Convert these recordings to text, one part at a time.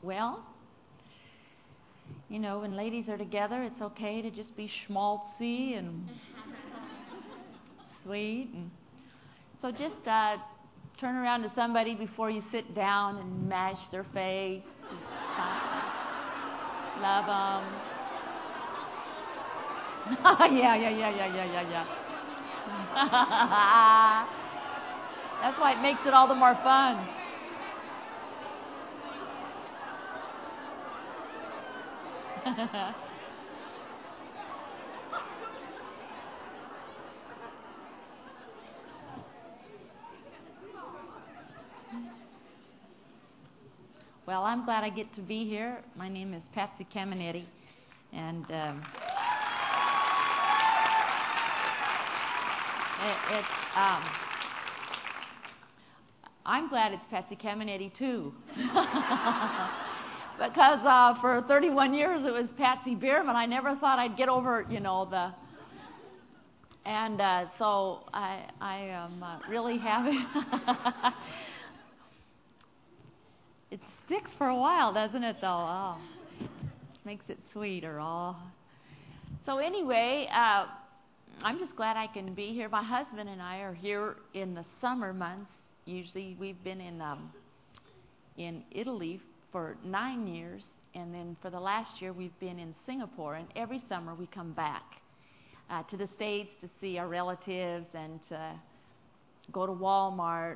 Well, you know, when ladies are together, it's okay to just be schmaltzy and sweet. And so just turn around to somebody before you sit down and mash their face. Love them. Yeah. That's why it makes it all the more fun. Well, I'm glad I get to be here. My name is Patsy Caminetti, and I'm glad it's Patsy Caminetti too, because for 31 years it was Patsy Bierman. I never thought I'd get over, and so I am really happy. It sticks for a while, doesn't it, though? Oh, it makes it sweeter. Oh. So anyway, I'm just glad I can be here. My husband and I are here in the summer months. Usually we've been in Italy for 9 years, and then for the last year we've been in Singapore. And every summer we come back to the States to see our relatives and to go to Walmart.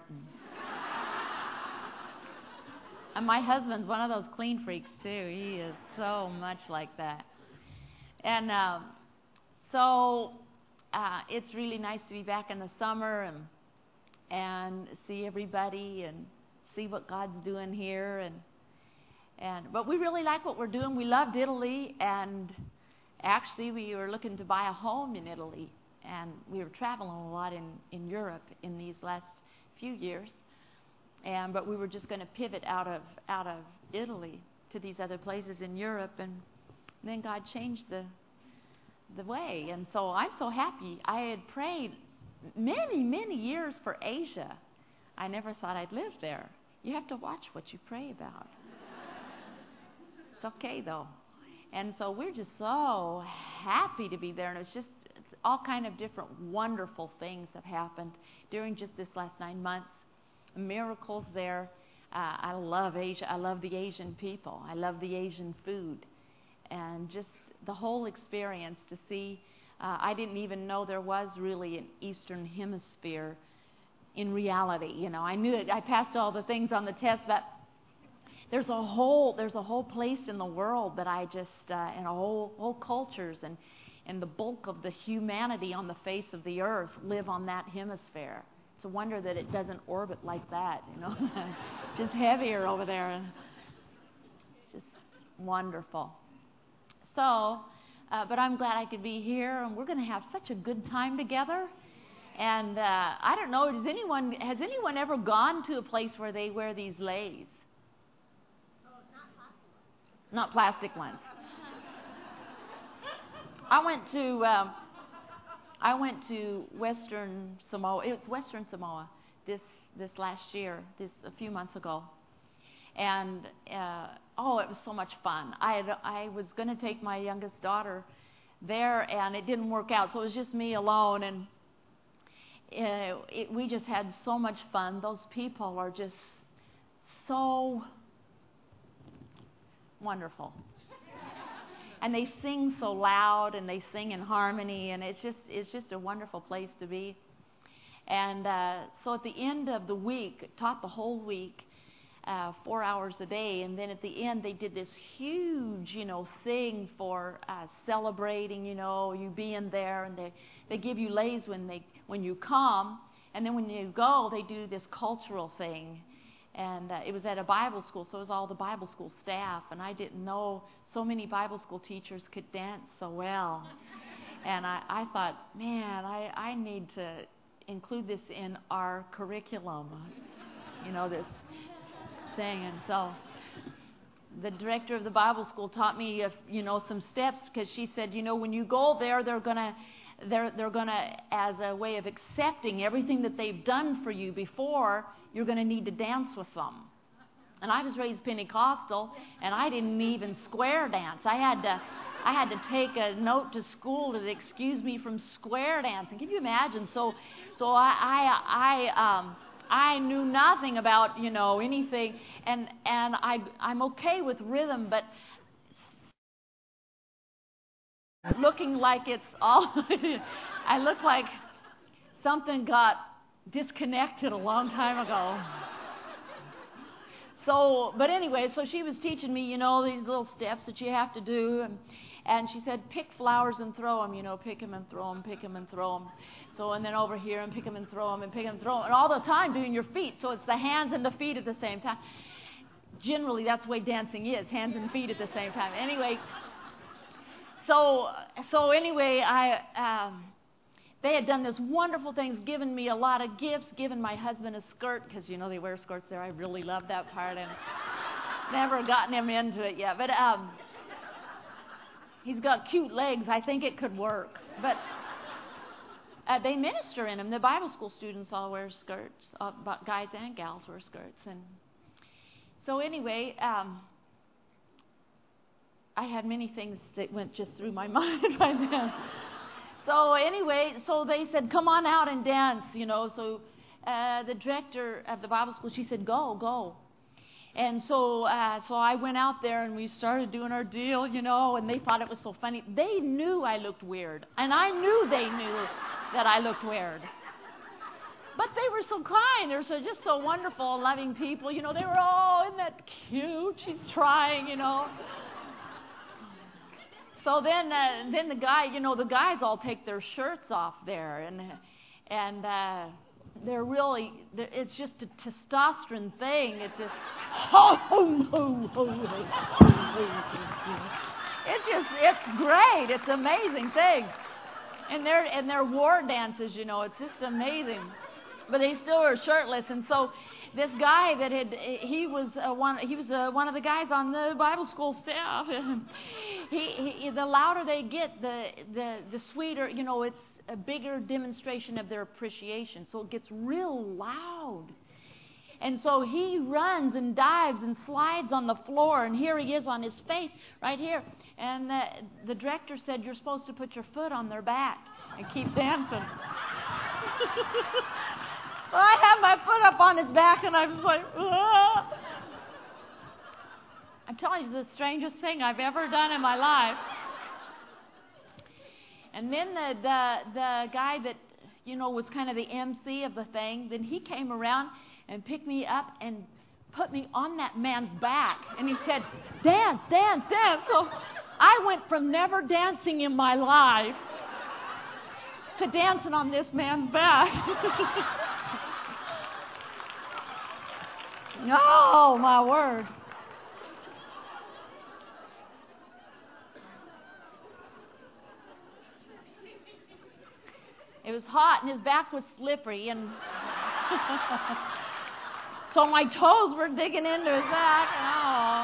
And my husband's one of those clean freaks, too. He is so much like that. And so it's really nice to be back in the summer and see everybody and see what God's doing here. But we really like what we're doing. We loved Italy, and actually we were looking to buy a home in Italy. And we were traveling a lot in Europe in these last few years. But we were just going to pivot out of Italy to these other places in Europe, and then God changed the way. And so I'm so happy. I had prayed many years for Asia. I never thought I'd live there. You have to watch what you pray about. It's okay though. And so we're just so happy to be there, and it's all kind of different wonderful things have happened during just this last 9 months. Miracles there. I love Asia. I love the Asian people. I love the Asian food. And just the whole experience to see. I didn't even know there was really an Eastern Hemisphere in reality. I knew it. I passed all the things on the test, but there's a whole place in the world that I just, and whole cultures and the bulk of the humanity on the face of the earth live on that hemisphere. It's a wonder that it doesn't orbit like that, just heavier over there. It's just wonderful. So, but I'm glad I could be here, and we're going to have such a good time together. And I don't know, has anyone ever gone to a place where they wear these leis? Not plastic ones. I went to Western Samoa. It was Western Samoa this last year, a few months ago, and it was so much fun. I was going to take my youngest daughter there, and it didn't work out, so it was just me alone, and we just had so much fun. Those people are just so wonderful. And they sing so loud, and they sing in harmony, and it's just a wonderful place to be. And so at the end of the week, taught the whole week, 4 hours a day, and then at the end they did this huge, thing for celebrating, you being there, and they give you leis when you come, and then when you go, they do this cultural thing. And it was at a Bible school, so it was all the Bible school staff, and I didn't know so many Bible school teachers could dance so well. And I thought, man, I need to include this in our curriculum, this thing. And so the director of the Bible school taught me, some steps, because she said, when you go there, they're gonna, as a way of accepting everything that they've done for you before, you're going to need to dance with them. And I was raised Pentecostal, and I didn't even square dance. I had to take a note to school to excuse me from square dancing. Can you imagine? So I knew nothing about anything, and I'm okay with rhythm, but looking like it's all. I look like something got disconnected a long time ago. So, but anyway, so she was teaching me, these little steps that you have to do, and she said, pick flowers and throw them, pick them and throw them, pick them and throw them. So, and then over here, and pick them and throw them, and pick them and throw them, and all the time doing your feet. So it's the hands and the feet at the same time. Generally, that's the way dancing is, hands and feet at the same time. Anyway, so anyway, they had done this wonderful things, given me a lot of gifts, given my husband a skirt, because, they wear skirts there. I really love that part, and never gotten him into it yet. But he's got cute legs. I think it could work. But they minister in them. The Bible school students all wear skirts. Guys and gals wear skirts. And so anyway, I had many things that went just through my mind right then. So anyway, so they said, come on out and dance, So the director of the Bible school, she said, go. And so I went out there, and we started doing our deal, and they thought it was so funny. They knew I looked weird, and I knew they knew that I looked weird. But they were so kind. They were just so wonderful, loving people. They were, oh, isn't that cute? She's trying, So then the guys all take their shirts off there, and they're really, it's just a testosterone thing. It's just, it's great. It's an amazing thing. And their war dances, it's just amazing. But they still are shirtless, and so this guy he was one of the guys on the Bible school staff. The louder they get, the sweeter, it's a bigger demonstration of their appreciation. So it gets real loud. And so he runs and dives and slides on the floor, and here he is on his face right here. And the director said, you're supposed to put your foot on their back and keep dancing. Well, I have my foot up on his back, and I'm just like, ah. I'm telling you, it's the strangest thing I've ever done in my life. And then the guy that, was kind of the MC of the thing, then he came around and picked me up and put me on that man's back. And he said, dance, dance, dance. So I went from never dancing in my life to dancing on this man's back. Oh, my word. It was hot, and his back was slippery, and so my toes were digging into his back. Oh.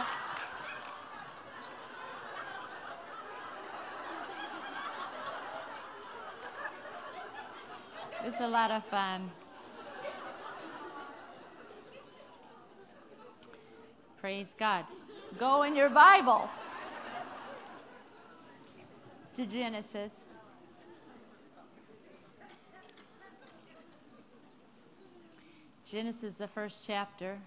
It's a lot of fun. Praise God. Go in your Bible to Genesis. Genesis, the first chapter.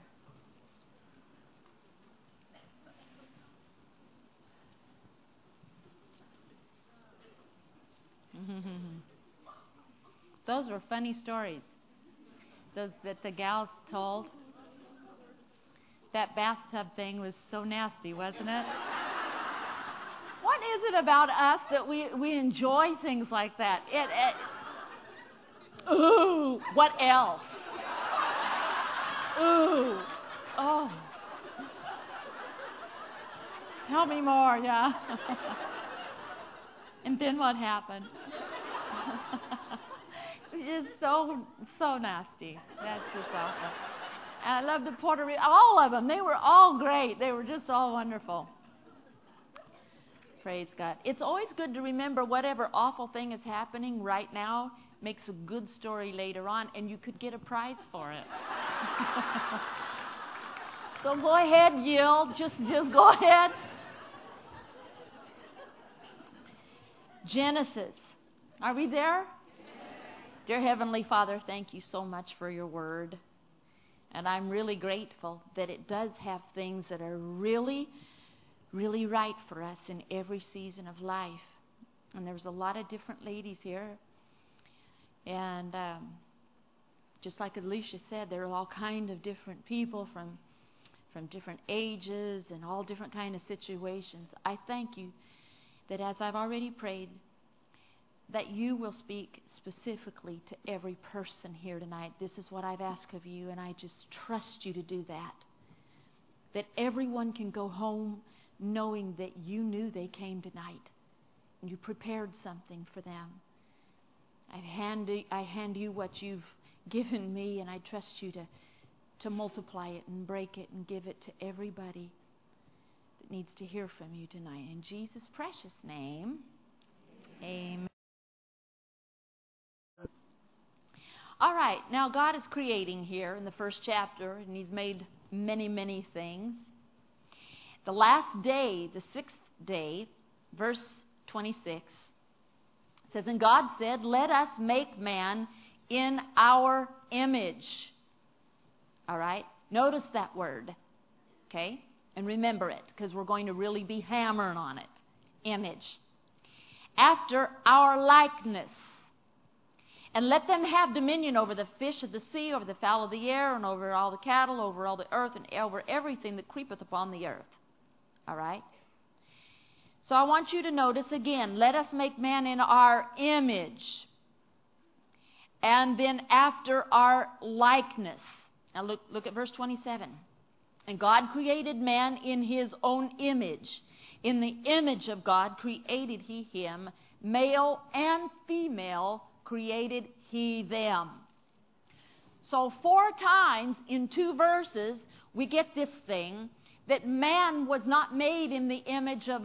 Those were funny stories. Those that the gals told. That bathtub thing was so nasty, wasn't it? What is it about us that we enjoy things like that? Ooh, what else? Ooh, oh. Tell me more, yeah. And then what happened? It's just so nasty. That's just awful. And I love the Puerto Rico, all of them. They were all great. They were just all wonderful. Praise God. It's always good to remember whatever awful thing is happening right now makes a good story later on, and you could get a prize for it. So go ahead, yield. Just go ahead. Genesis. Are we there? Dear Heavenly Father, thank you so much for your word. And I'm really grateful that it does have things that are really, really right for us in every season of life. And there's a lot of different ladies here. And just like Alicia said, there are all kind of different people from different ages and all different kind of situations. I thank you that as I've already prayed, that you will speak specifically to every person here tonight. This is what I've asked of you, and I just trust you to do that. That everyone can go home knowing that you knew they came tonight and you prepared something for them. I hand you what you've given me, and I trust you to multiply it and break it and give it to everybody that needs to hear from you tonight. In Jesus' precious name, amen. All right, now God is creating here in the first chapter, and He's made many, many things. The last day, the sixth day, verse 26, says, "And God said, let us make man in our image." All right, notice that word, okay? And remember it, because we're going to really be hammering on it. Image. "After our likeness. And let them have dominion over the fish of the sea, over the fowl of the air, and over all the cattle, over all the earth, and over everything that creepeth upon the earth." All right? So I want you to notice again, let us make man in our image. And then after our likeness. Now look at verse 27. "And God created man in His own image. In the image of God created He him. Male and female created He them." So 4 times in 2 verses, we get this thing that man was not made in the image of,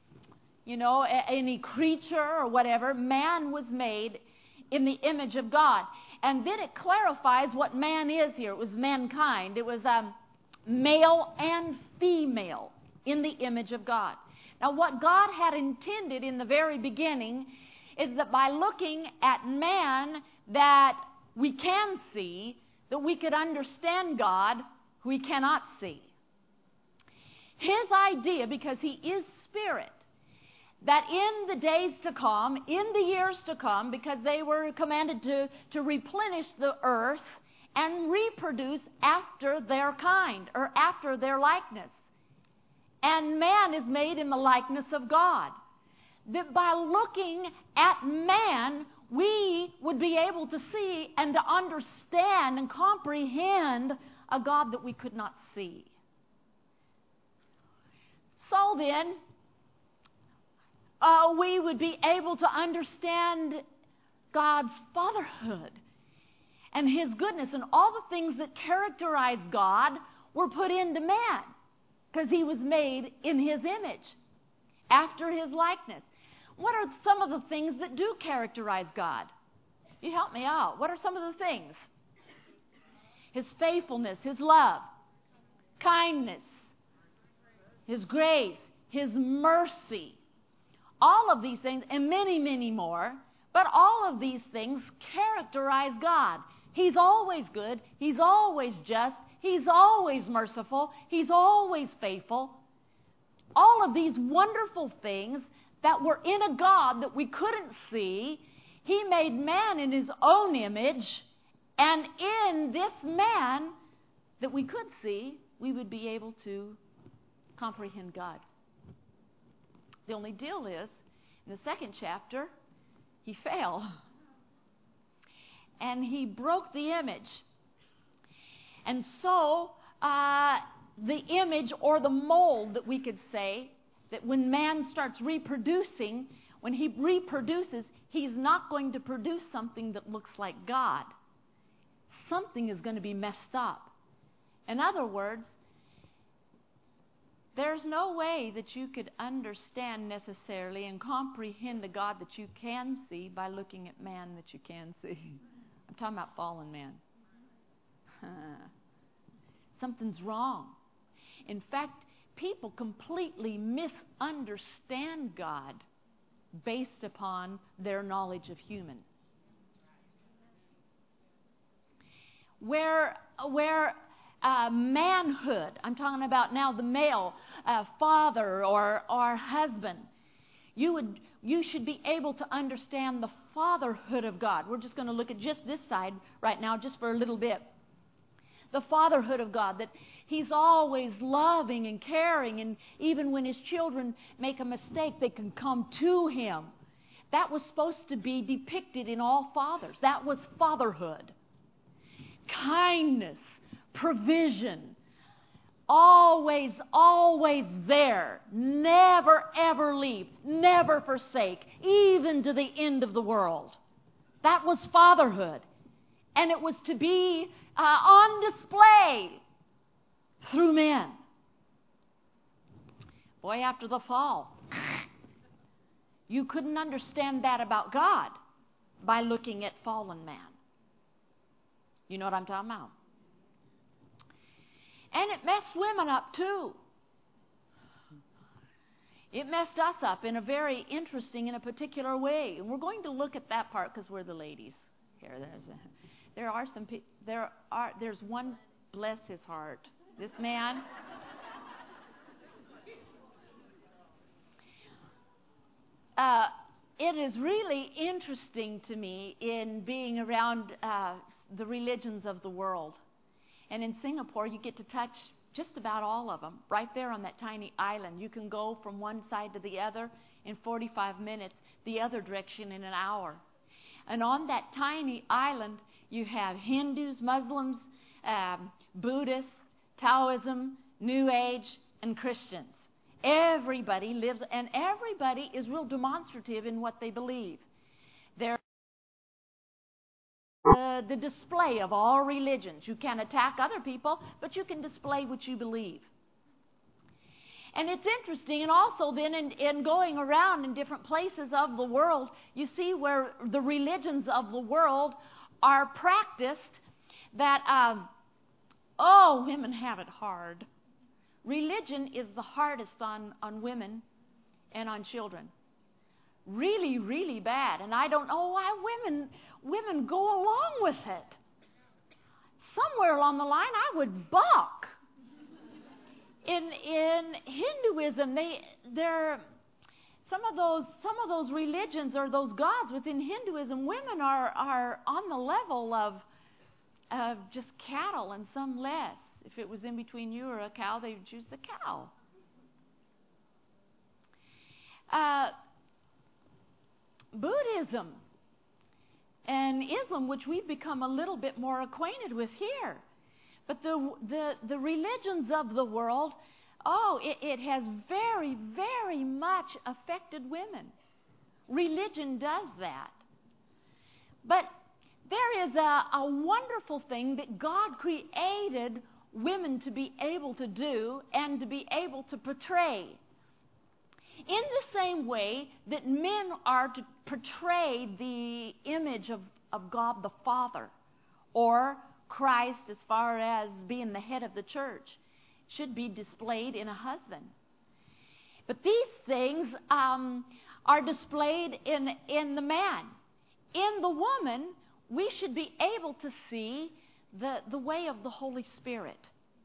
any creature or whatever. Man was made in the image of God. And then it clarifies what man is here. It was mankind. It was male and female in the image of God. Now, what God had intended in the very beginning is that by looking at man that we can see, that we could understand God who we cannot see. His idea, because He is Spirit, that in the days to come, in the years to come, because they were commanded to replenish the earth and reproduce after their kind, or after their likeness. And man is made in the likeness of God. That by looking at man, we would be able to see and to understand and comprehend a God that we could not see. So then, we would be able to understand God's fatherhood and His goodness, and all the things that characterize God were put into man because he was made in His image, after His likeness. What are some of the things that do characterize God? You help me out. What are some of the things? His faithfulness, His love, kindness, His grace, His mercy. All of these things, and many, many more, but all of these things characterize God. He's always good. He's always just. He's always merciful. He's always faithful. All of these wonderful things that were in a God that we couldn't see, He made man in His own image, and in this man that we could see, we would be able to comprehend God. The only deal is, in the second chapter, he fell. And he broke the image. And so, the image or the mold that we could say, that when man starts reproducing, when he reproduces, he's not going to produce something that looks like God. Something is going to be messed up. In other words, there's no way that you could understand necessarily and comprehend the God that you can see by looking at man that you can see. I'm talking about fallen man. Something's wrong. In fact, people completely misunderstand God based upon their knowledge of human. Where manhood, I'm talking about now the male, father or husband, you should be able to understand the fatherhood of God. We're just going to look at just this side right now, just for a little bit. The fatherhood of God, that He's always loving and caring, and even when His children make a mistake, they can come to Him. That was supposed to be depicted in all fathers. That was fatherhood. Kindness, provision, always, always there. Never, ever leave. Never forsake, even to the end of the world. That was fatherhood. And it was to be on display through men. Boy, after the fall, you couldn't understand that about God by looking at fallen man. You know what I'm talking about? And it messed women up too. It messed us up in a very interesting, in a particular way. And we're going to look at that part because we're the ladies here. There's one, bless his heart, this man. It is really interesting to me in being around the religions of the world. And in Singapore, you get to touch just about all of them. Right there on that tiny island. You can go from one side to the other in 45 minutes, the other direction in an hour. And on that tiny island, you have Hindus, Muslims, Buddhists, Taoism, New Age, and Christians. Everybody lives, and everybody is real demonstrative in what they believe. They're the display of all religions. You can attack other people, but you can display what you believe. And it's interesting, and also then in going around in different places of the world, you see where the religions of the world are practiced that, women have it hard. Religion is the hardest on women and on children. Really, really bad. And I don't know why women go along with it. Somewhere along the line, I would balk. In Hinduism, some of those religions or those gods within Hinduism, women are on the level of just cattle, and some less. If it was in between you or a cow, they would choose the cow. Buddhism and Islam, which we've become a little bit more acquainted with here. But the religions of the world, it has very, very much affected women. Religion does that. But there is a wonderful thing that God created women to be able to do and to be able to portray. In the same way that men are to portray the image of God the Father, or Christ as far as being the head of the church, should be displayed in a husband. But these things are displayed in the man. In the woman, we should be able to see the way of the Holy Spirit.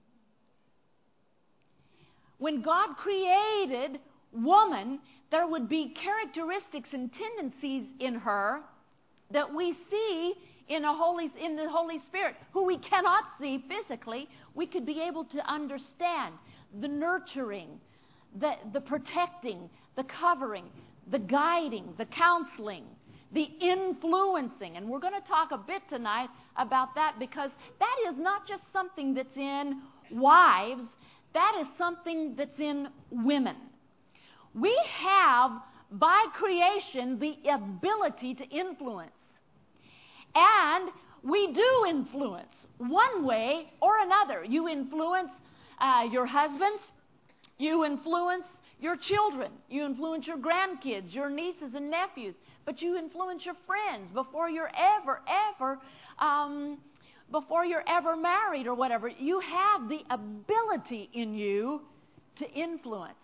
When God created woman, there would be characteristics and tendencies in her that we see in the Holy Spirit, who we cannot see physically. We could be able to understand the nurturing, the protecting, the covering, the guiding, the counseling, the influencing. And we're going to talk a bit tonight about that, because that is not just something that's in wives, that is something that's in women. We have, by creation, the ability to influence. And we do influence one way or another. You influence your husbands. You influence your children. You influence your grandkids, your nieces and nephews. But you influence your friends before you're ever before you're ever married or whatever. You have the ability in you to influence.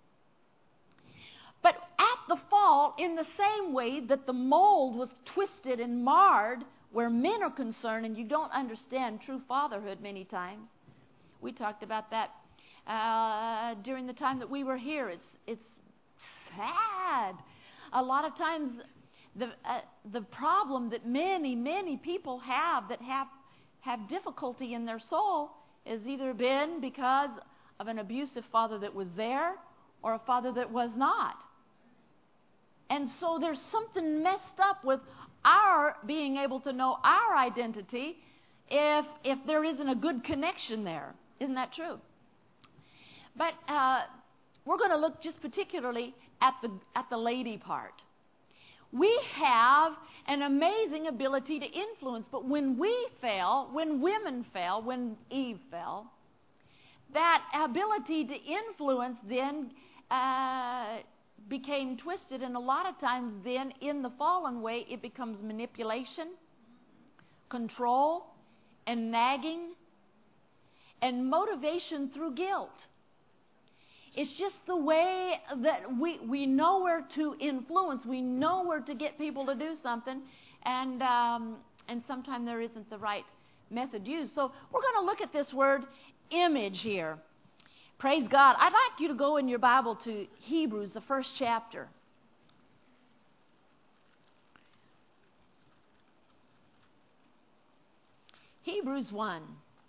But at the fall, in the same way that the mold was twisted and marred where men are concerned, and you don't understand true fatherhood many times. We talked about that during the time that we were here. It's sad. A lot of times the problem that many people have that have difficulty in their soul has either been because of an abusive father that was there or a father that was not. And so there's something messed up with our being able to know our identity if there isn't a good connection there. Isn't that true? But we're going to look just particularly at the lady part. We have an amazing ability to influence, but when we fail, when women fell, when Eve fell, that ability to influence then became twisted, and a lot of times then in the fallen way it becomes manipulation, control, and nagging, and motivation through guilt. It's just the way that we know where to influence, we know where to get people to do something, and sometimes there isn't the right method used. So we're going to look at this word image here. Praise God. I'd like you to go in your Bible to Hebrews, the 1st chapter. Hebrews 1.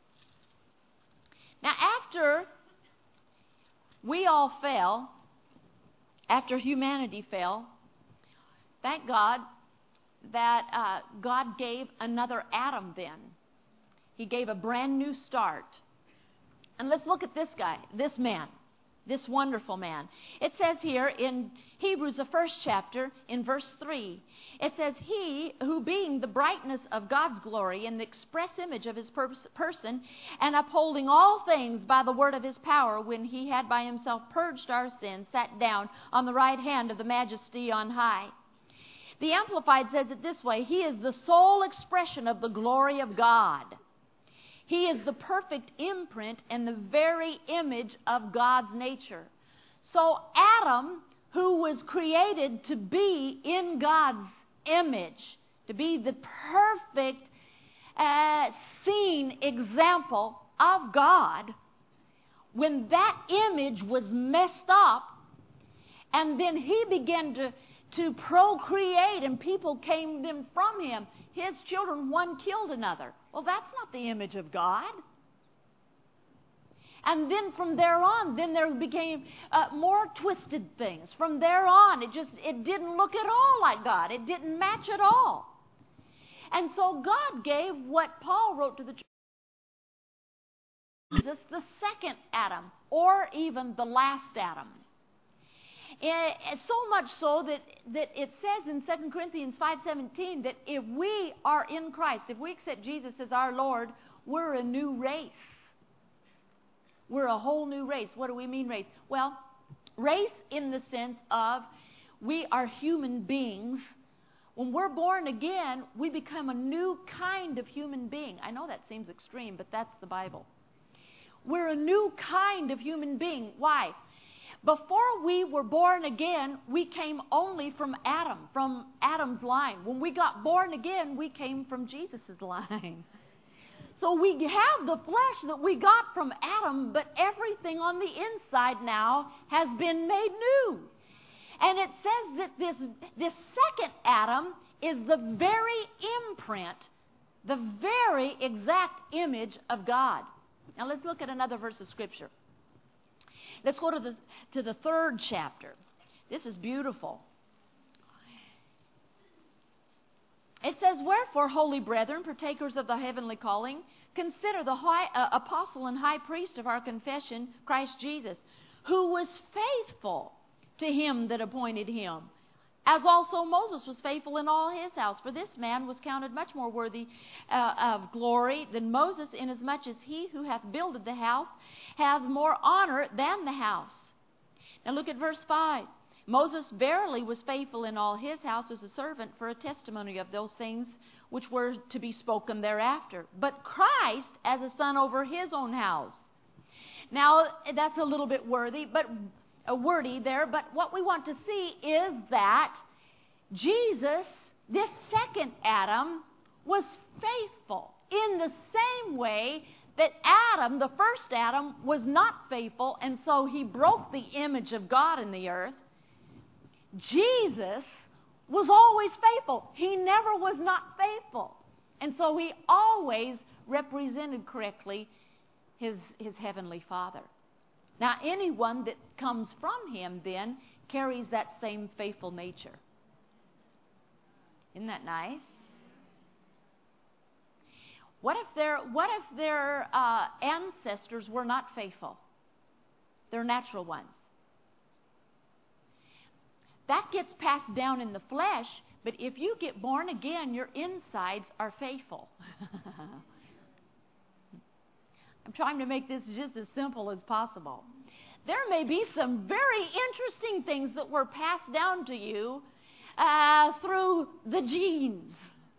Now, after we all fell, after humanity fell, thank God that God gave another Adam then. He gave a brand new start. And let's look at this guy, this man, this wonderful man. It says here in Hebrews, the 1st chapter, in verse 3, it says, He who being the brightness of God's glory and the express image of his person, and upholding all things by the word of his power, when he had by himself purged our sins, sat down on the right hand of the majesty on high. The Amplified says it this way: He is the sole expression of the glory of God. He is the perfect imprint and the very image of God's nature. So Adam, who was created to be in God's image, to be the perfect seen example of God, when that image was messed up, and then he began to procreate, and people came then from him, his children, one killed another. Well, that's not the image of God. And then from there on, then there became more twisted things. From there on, it didn't look at all like God. It didn't match at all. And so God gave what Paul wrote to the church, Jesus, the second Adam, or even the last Adam. So much so that it says in 2 Corinthians 5:17 that if we are in Christ, if we accept Jesus as our Lord, we're a new race. We're a whole new race. What do we mean race? Well, race in the sense of we are human beings. When we're born again, we become a new kind of human being. I know that seems extreme, but that's the Bible. We're a new kind of human being. Why? Before we were born again, we came only from Adam, from Adam's line. When we got born again, we came from Jesus' line. So we have the flesh that we got from Adam, but everything on the inside now has been made new. And it says that this second Adam is the very imprint, the very exact image of God. Now let's look at another verse of Scripture. Let's go to the 3rd chapter. This is beautiful. It says, Wherefore, holy brethren, partakers of the heavenly calling, consider the apostle and high priest of our confession, Christ Jesus, who was faithful to him that appointed him, as also Moses was faithful in all his house. For this man was counted much more worthy of glory than Moses, inasmuch as he who hath builded the house hath more honor than the house. Now look at verse 5. Moses verily was faithful in all his house as a servant for a testimony of those things which were to be spoken thereafter. But Christ as a son over his own house. Now, that's a little bit wordy there, but what we want to see is that Jesus, this second Adam, was faithful in the same way that Adam, the first Adam, was not faithful, and so he broke the image of God in the earth. Jesus was always faithful. He never was not faithful. And so he always represented correctly his heavenly Father. Now, anyone that comes from him then carries that same faithful nature. Isn't that nice? What if their ancestors were not faithful? Their natural ones. That gets passed down in the flesh, but if you get born again, your insides are faithful. I'm trying to make this just as simple as possible. There may be some very interesting things that were passed down to you through the genes.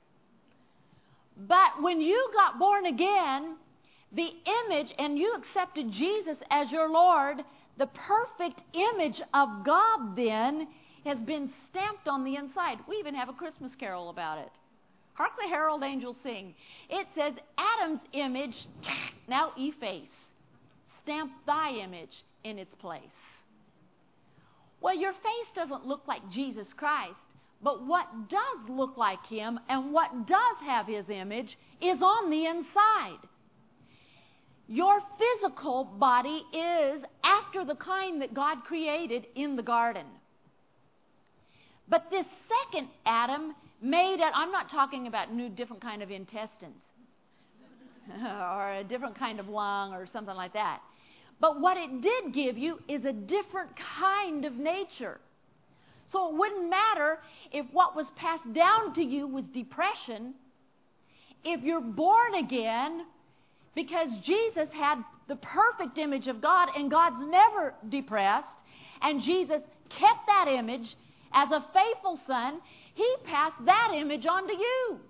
But when you got born again, the image, and you accepted Jesus as your Lord, the perfect image of God then has been stamped on the inside. We even have a Christmas carol about it. Hark the herald angels sing. It says, Adam's image, now efface. Stamp thy image in its place. Well, your face doesn't look like Jesus Christ, but what does look like him and what does have his image is on the inside. Your physical body is after the kind that God created in the garden. But this second Adam made it, I'm not talking about different kind of intestines or a different kind of lung or something like that. But what it did give you is a different kind of nature. So it wouldn't matter if what was passed down to you was depression. If you're born again, because Jesus had the perfect image of God, and God's never depressed, and Jesus kept that image as a faithful son, he passed that image on to you.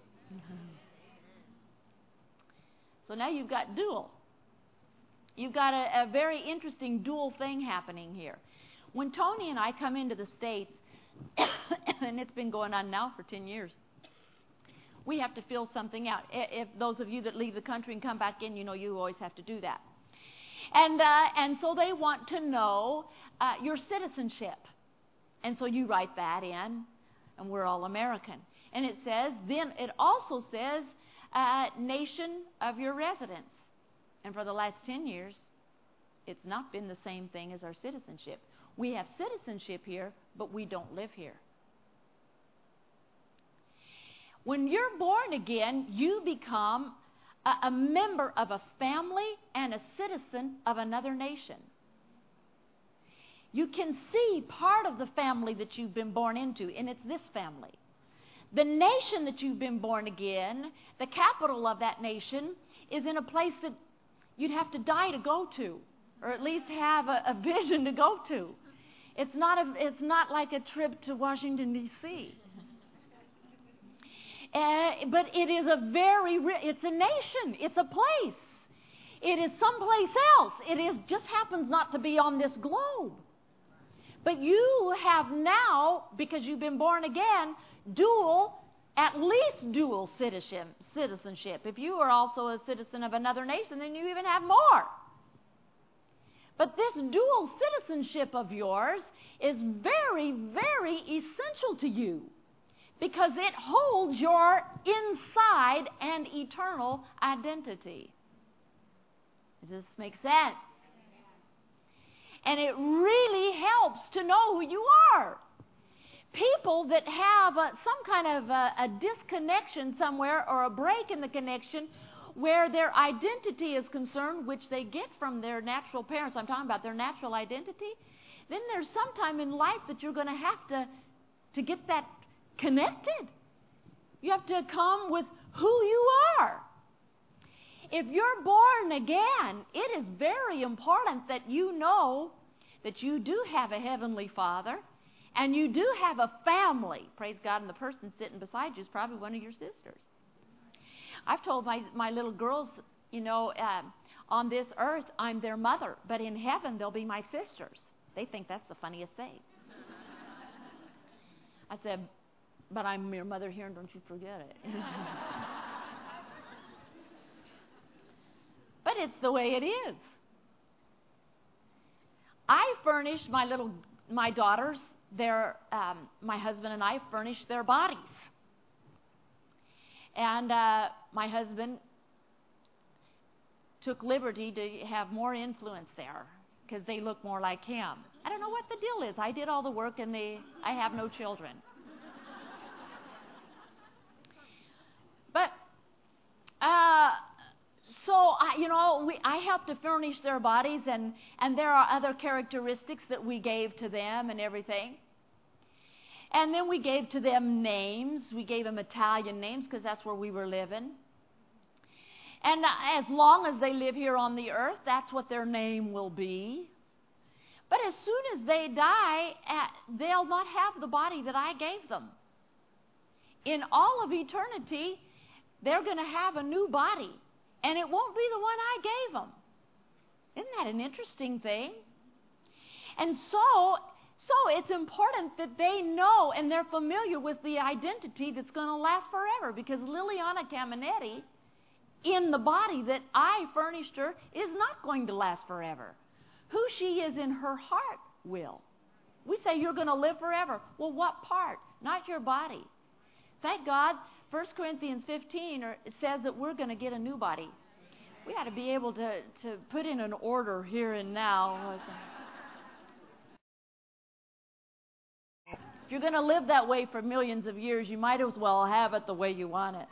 So now you've got dual. You've got a very interesting dual thing happening here. When Tony and I come into the States, and it's been going on now for 10 years, we have to fill something out. If those of you that leave the country and come back in, you know you always have to do that. And so they want to know your citizenship. And so you write that in, and we're all American. And it says, then it also says, nation of your residence. And for the last 10 years, it's not been the same thing as our citizenship. We have citizenship here, but we don't live here. When you're born again, you become a member of a family and a citizen of another nation. You can see part of the family that you've been born into, and it's this family. The nation that you've been born again, the capital of that nation, is in a place that you'd have to die to go to, or at least have a vision to go to. It's not like a trip to Washington, D.C. But it is it's a nation. It's a place. It is someplace else. Just happens not to be on this globe. But you have now, because you've been born again, at least dual citizenship. If you are also a citizen of another nation, then you even have more. But this dual citizenship of yours is very, very essential to you, because it holds your inside and eternal identity. Does this make sense? And it really helps to know who you are. People that have some kind of a disconnection somewhere, or a break in the connection where their identity is concerned, which they get from their natural parents, I'm talking about their natural identity, then there's some time in life that you're going to have to get that connected. You have to come with who you are. If you're born again, it is very important that you know that you do have a heavenly Father, And you do have a family, praise God, and the person sitting beside you is probably one of your sisters. I've told my little girls, on this earth, I'm their mother, but in heaven, they'll be my sisters. They think that's the funniest thing. I said, but I'm your mother here, and don't you forget it. But it's the way it is. I furnish my daughters, my husband and I furnish their bodies. And my husband took liberty to have more influence there because they look more like him. I don't know what the deal is. I did all the work and I have no children. But, I helped to furnish their bodies, and there are other characteristics that we gave to them and everything. And then we gave to them names. We gave them Italian names because that's where we were living. And as long as they live here on the earth, that's what their name will be. But as soon as they die, they'll not have the body that I gave them. In all of eternity, they're going to have a new body. And it won't be the one I gave them. Isn't that an interesting thing? And so it's important that they know and they're familiar with the identity that's going to last forever. Because Liliana Caminetti, in the body that I furnished her, is not going to last forever. Who she is in her heart will. We say you're going to live forever. Well, what part? Not your body. Thank God, 1 Corinthians 15 says that we're going to get a new body. We ought to be able to put in an order here and now. If you're going to live that way for millions of years, you might as well have it the way you want it.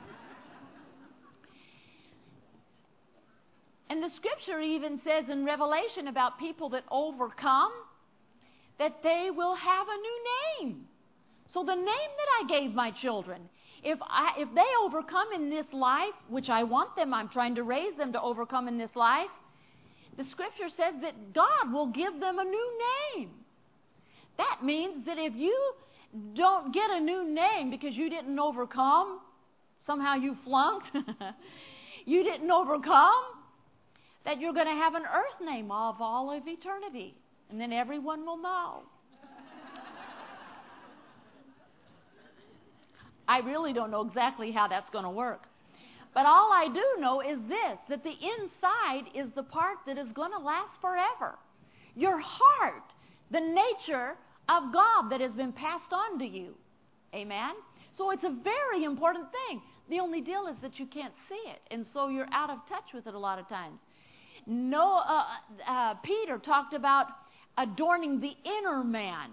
And the scripture even says in Revelation about people that overcome, that they will have a new name. So the name that I gave my children, if they overcome in this life, which I want them, I'm trying to raise them to overcome in this life, the scripture says that God will give them a new name. That means that if you don't get a new name because you didn't overcome, somehow you flunked, you didn't overcome, that you're going to have an earth name of all of eternity. And then everyone will know. I really don't know exactly how that's going to work. But all I do know is this, that the inside is the part that is going to last forever. Your heart, the nature of God that has been passed on to you. Amen? So it's a very important thing. The only deal is that you can't see it, and so you're out of touch with it a lot of times. Peter talked about adorning the inner man.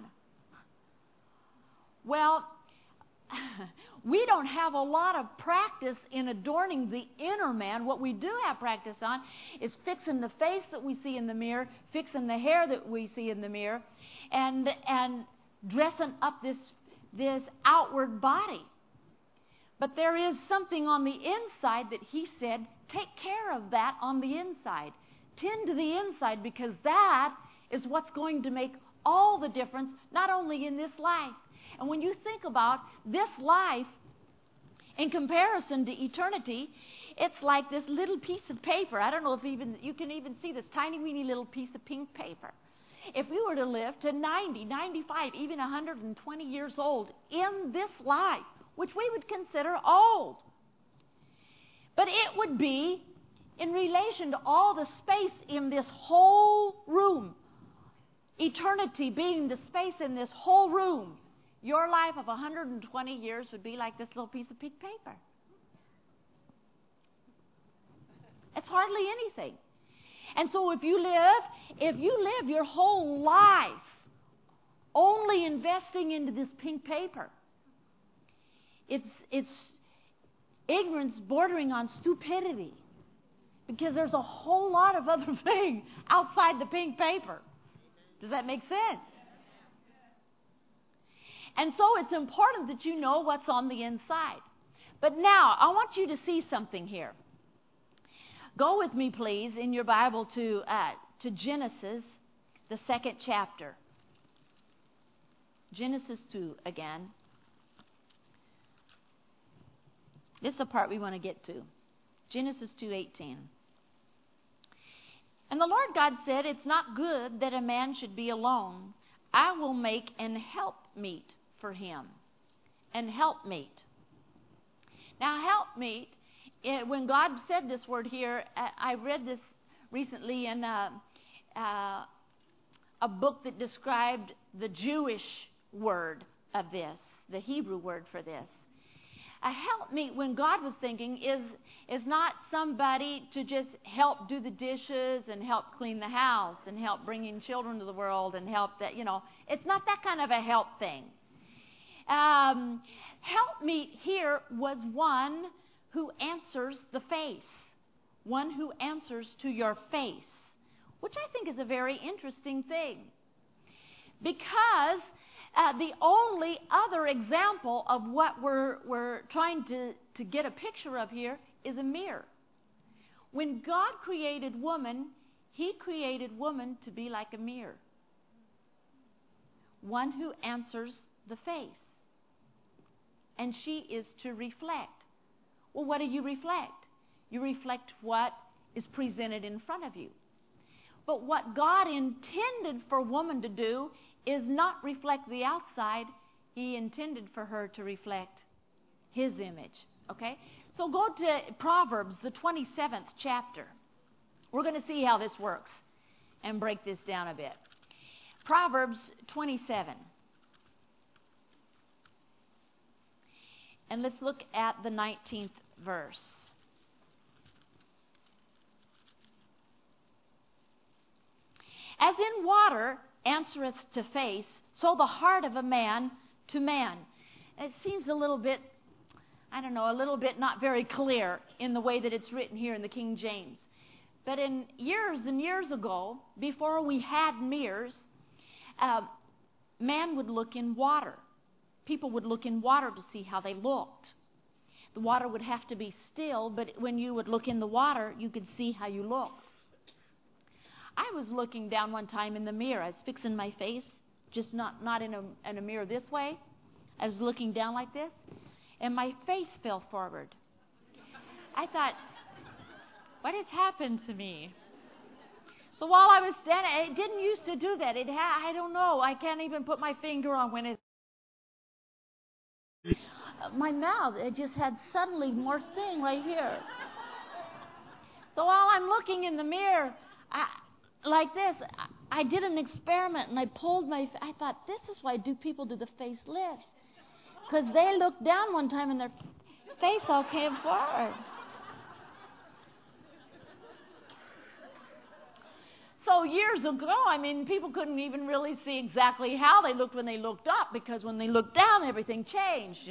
Well, we don't have a lot of practice in adorning the inner man. What we do have practice on is fixing the face that we see in the mirror, fixing the hair that we see in the mirror, and dressing up this outward body. But there is something on the inside that he said, take care of that on the inside. Tend to the inside, because that is what's going to make all the difference, not only in this life. And when you think about this life in comparison to eternity, it's like this little piece of paper. I don't know if you can even see this tiny, weeny little piece of pink paper. If we were to live to 90, 95, even 120 years old in this life, which we would consider old, but it would be in relation to all the space in this whole room. Eternity being the space in this whole room. Your life of 120 years would be like this little piece of pink paper. It's hardly anything. And so if you live your whole life only investing into this pink paper, it's ignorance bordering on stupidity, because there's a whole lot of other things outside the pink paper. Does that make sense? And so it's important that you know what's on the inside. But now, I want you to see something here. Go with me, please, in your Bible to Genesis, the 2nd chapter. Genesis 2 again. This is the part we want to get to. Genesis 2:18. And the Lord God said, "It's not good that a man should be alone. I will make an helpmeet for him." An helpmeet. Now, helpmeet, when God said this word here, I read this recently in a book that described the Jewish word of this, the Hebrew word for this. A helpmeet, when God was thinking, is not somebody to just help do the dishes and help clean the house and help bringing children to the world and help that, it's not that kind of a help thing. Helpmeet here was one who answers the face, one who answers to your face, which I think is a very interesting thing. Because the only other example of what we're trying to get a picture of here is a mirror. When God created woman, He created woman to be like a mirror. One who answers the face. And she is to reflect. Well, what do you reflect? You reflect what is presented in front of you. But what God intended for woman to do is not reflect the outside. He intended for her to reflect His image. Okay? So go to Proverbs, the 27th chapter. We're going to see how this works and break this down a bit. Proverbs 27. And let's look at the 19th verse. As in water answereth to face, so the heart of a man to man. It seems a little bit, a little bit not very clear in the way that it's written here in the King James. But in years and years ago, before we had mirrors, man would look in water. People would look in water to see how they looked. The water would have to be still, but when you would look in the water, you could see how you looked. I was looking down one time in the mirror. I was fixing my face, just not in a mirror this way. I was looking down like this, and my face fell forward. I thought, what has happened to me? So while I was standing, it didn't used to do that. I don't know. I can't even put my finger on when it. My mouth, it just had suddenly more thing right here. So while I'm looking in the mirror, like this, I did an experiment and I pulled I thought, this is why people do the facelifts. Because they looked down one time and their face all came forward. So years ago, people couldn't even really see exactly how they looked when they looked up, because when they looked down, everything changed,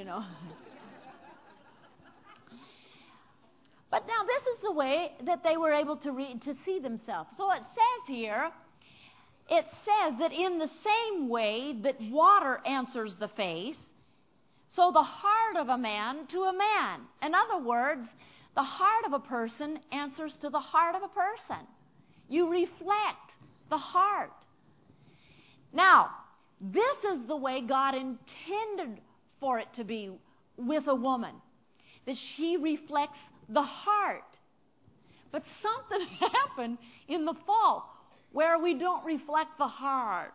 But now this is the way that they were able to see themselves. So it says here, it says that in the same way that water answers the face, so the heart of a man to a man. In other words, the heart of a person answers to the heart of a person. You reflect the heart. Now, this is the way God intended for it to be with a woman, that she reflects the heart. But something happened in the fall where we don't reflect the heart.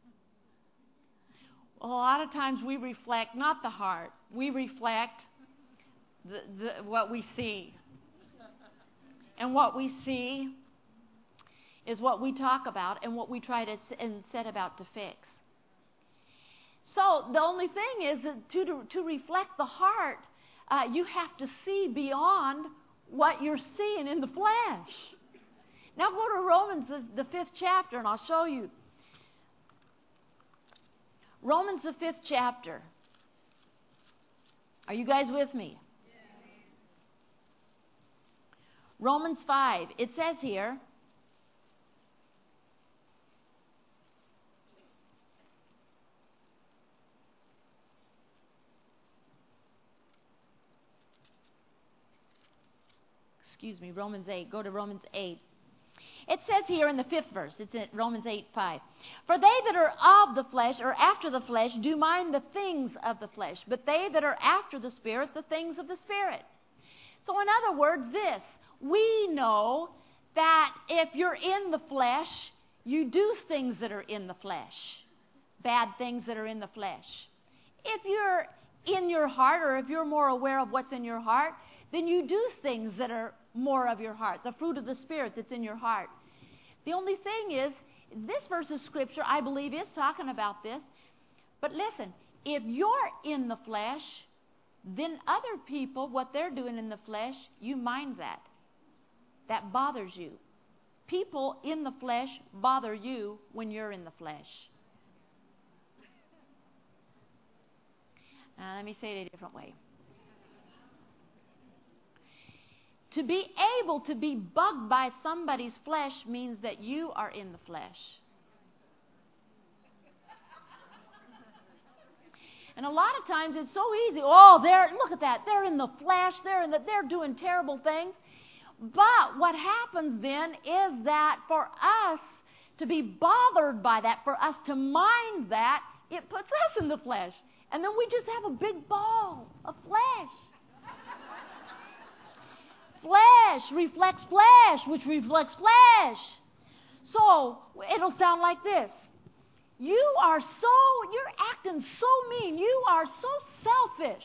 A lot of times we reflect not the heart. We reflect what we see. And what we see is what we talk about and what we try to and set about to fix. So the only thing is that to reflect the heart, you have to see beyond what you're seeing in the flesh. Now go to Romans, the 5th chapter, and I'll show you. Romans, the 5th chapter. Are you guys with me? Romans 5. It says here, Romans 8. Go to Romans 8. It says here in the 5th verse, it's in Romans 8:5. For they that are of the flesh or after the flesh do mind the things of the flesh, but they that are after the Spirit, the things of the Spirit. So in other words, we know that if you're in the flesh, you do things that are in the flesh. Bad things that are in the flesh. If you're in your heart, or if you're more aware of what's in your heart, then you do things that are more of your heart. The fruit of the Spirit that's in your heart. The only thing is, this verse of Scripture, I believe, is talking about this. But listen, if you're in the flesh, then other people, what they're doing in the flesh, you mind that. That bothers you. People in the flesh bother you when you're in the flesh. Now, let me say it a different way. To be able to be bugged by somebody's flesh means that you are in the flesh. And a lot of times it's so easy. Oh, look at that. They're in the flesh. They're doing terrible things. But what happens then is that for us to be bothered by that, for us to mind that, it puts us in the flesh. And then we just have a big ball of flesh. Flesh reflects flesh, which reflects flesh. So it'll sound like this. You're acting so mean. You are so selfish.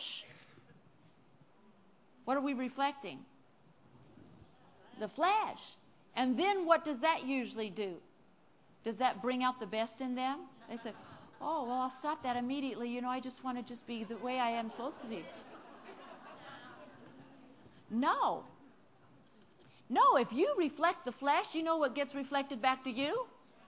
What are we reflecting? The flesh. And then what does that usually do? Does that bring out the best in them? They say, oh, well, I'll stop that immediately. I just want to just be the way I am supposed to be. No. No, if you reflect the flesh, you know what gets reflected back to you?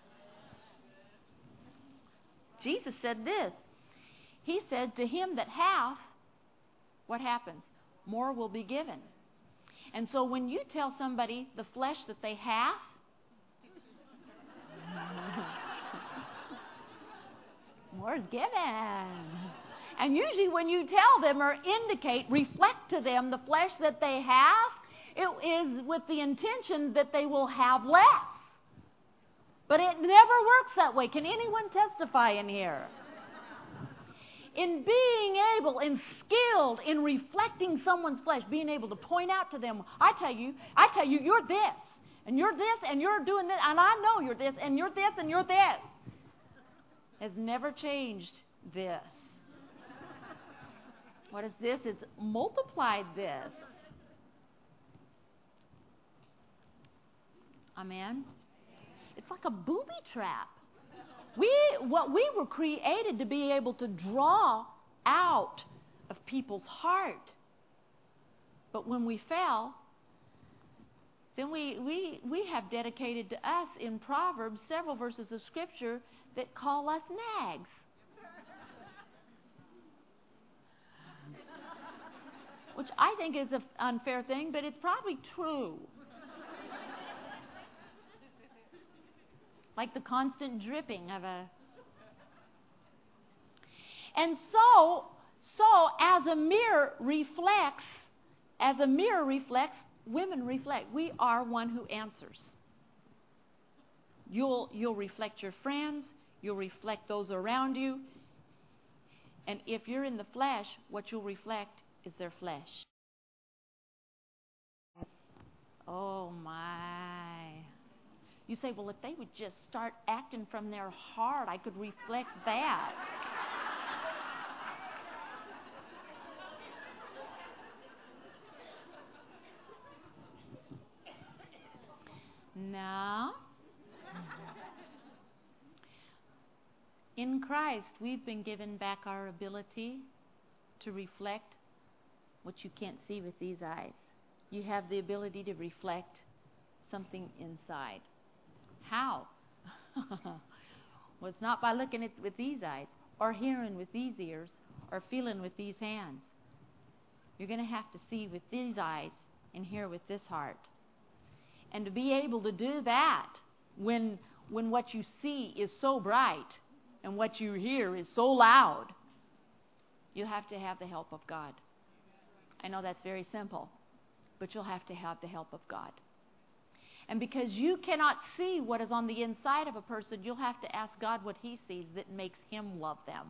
Jesus said this. He said, to him that hath, what happens? More will be given. And so when you tell somebody the flesh that they have, more is given. And usually when you tell them or reflect to them the flesh that they have, it is with the intention that they will have less. But it never works that way. Can anyone testify in here? In being able and skilled in reflecting someone's flesh, being able to point out to them, I tell you, you're this, and you're this, and you're doing this, and I know you're this, and you're this, and you're this, has never changed this. What is this? It's multiplied this. Amen? It's like a booby trap. We were created to be able to draw out of people's heart. But when we fell, then we have dedicated to us in Proverbs several verses of Scripture that call us nags. Which I think is an unfair thing, but it's probably true. Like the constant dripping of a... And so as a mirror reflects, women reflect. We are one who answers. You'll reflect your friends, you'll reflect those around you. And if you're in the flesh, what you'll reflect is their flesh. Oh my. You say, well, if they would just start acting from their heart, I could reflect that. No. In Christ, we've been given back our ability to reflect what you can't see with these eyes. You have the ability to reflect something inside. How? Well, it's not by looking at it with these eyes, or hearing with these ears, or feeling with these hands. You're going to have to see with these eyes and hear with this heart. And to be able to do that when what you see is so bright and what you hear is so loud, you have to have the help of God. I know that's very simple, but you'll have to have the help of God. And because you cannot see what is on the inside of a person, you'll have to ask God what He sees that makes Him love them.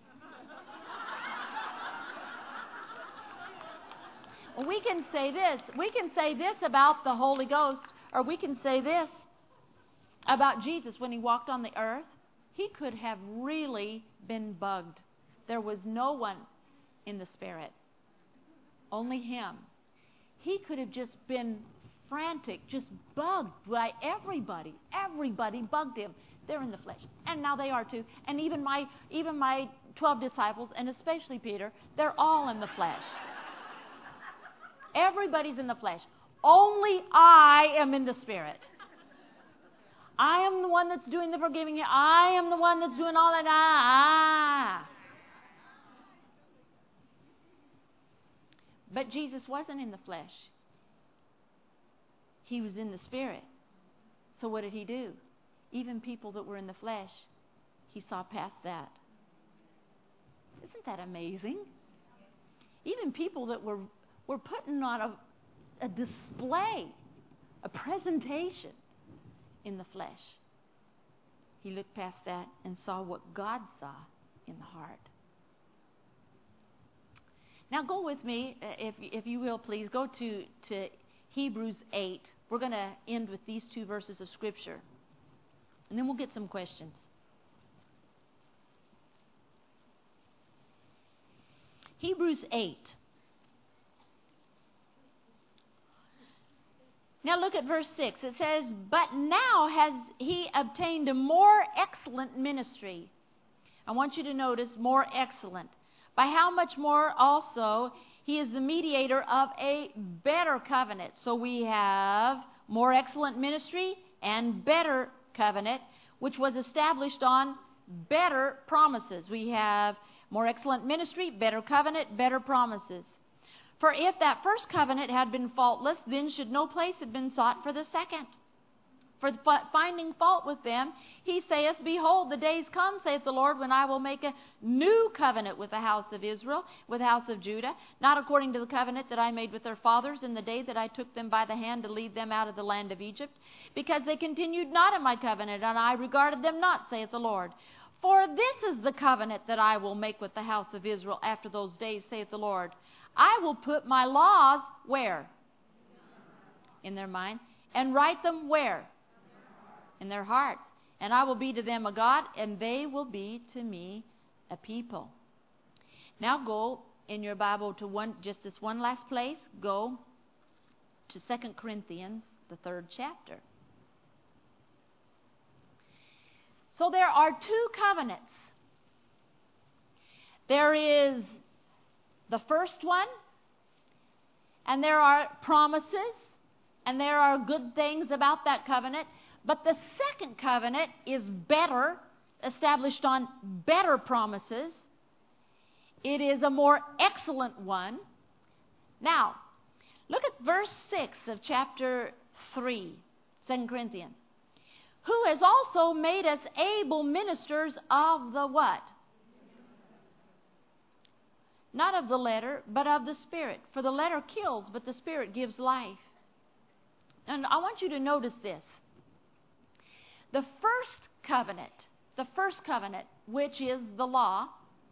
We can say this. We can say this about the Holy Ghost, or we can say this about Jesus when He walked on the earth. He could have really been bugged. There was no one in the Spirit, only Him. He could have just been frantic, just bugged by everybody. Everybody bugged Him. They're in the flesh, and now they are too. And even my 12 disciples, and especially Peter, they're all in the flesh. Everybody's in the flesh. Only I am in the Spirit. I am the one that's doing the forgiving. I am the one that's doing all that. But Jesus wasn't in the flesh. He was in the Spirit. So what did He do? Even people that were in the flesh, He saw past that. Isn't that amazing? Even people that were putting on a display, a presentation in the flesh. He looked past that and saw what God saw in the heart. Now go with me, if you will, please. Go to Hebrews 8. We're going to end with these two verses of Scripture. And then we'll get some questions. Hebrews 8. Now look at verse 6. It says, "But now has He obtained a more excellent ministry." I want you to notice, more excellent. "By how much more also He is the mediator of a better covenant." So we have more excellent ministry and better covenant, which was established on better promises. We have more excellent ministry, better covenant, better promises. "For if that first covenant had been faultless, then should no place have been sought for the second. For finding fault with them, He saith, Behold, the days come, saith the Lord, when I will make a new covenant with the house of Israel, with the house of Judah, not according to the covenant that I made with their fathers in the day that I took them by the hand to lead them out of the land of Egypt, because they continued not in my covenant, and I regarded them not, saith the Lord. For this is the covenant that I will make with the house of Israel after those days, saith the Lord. I will put my laws where? In their mind. And write them where? In their hearts. And I will be to them a God, and they will be to me a people. Now go in your Bible to just this one last place. Go to 2 Corinthians, the 3rd chapter. So there are two covenants. There is the first one, and there are promises, and there are good things about that covenant. But the second covenant is better, established on better promises. It is a more excellent one. Now, look at verse 6 of chapter 3, 2 Corinthians. "Who has also made us able ministers of the" what? Not of the letter, but of the Spirit. For the letter kills, but the Spirit gives life. And I want you to notice this. The first covenant, which is the law,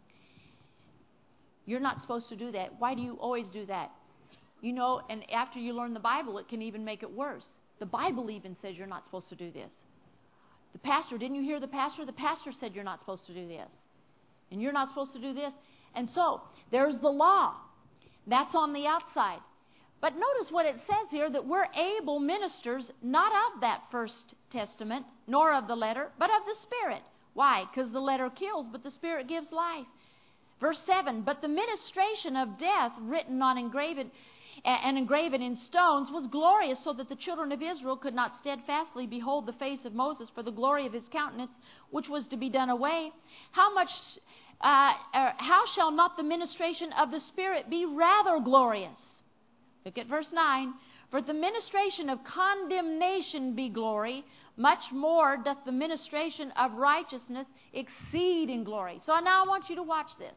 you're not supposed to do that. Why do you always do that? You know, and after you learn the Bible, it can even make it worse. The Bible even says you're not supposed to do this. The pastor, didn't you hear the pastor? The pastor said you're not supposed to do this. And you're not supposed to do this. And so, there's the law. That's on the outside. But notice what it says here, that we're able ministers, not of that first testament, nor of the letter, but of the Spirit. Why? Because the letter kills, but the Spirit gives life. Verse 7, "But the ministration of death, written on engraven in stones, was glorious, so that the children of Israel could not steadfastly behold the face of Moses for the glory of his countenance, which was to be done away. How shall not the ministration of the Spirit be rather glorious?" Look at verse 9. "For if the ministration of condemnation be glory, much more doth the ministration of righteousness exceed in glory." So now I want you to watch this.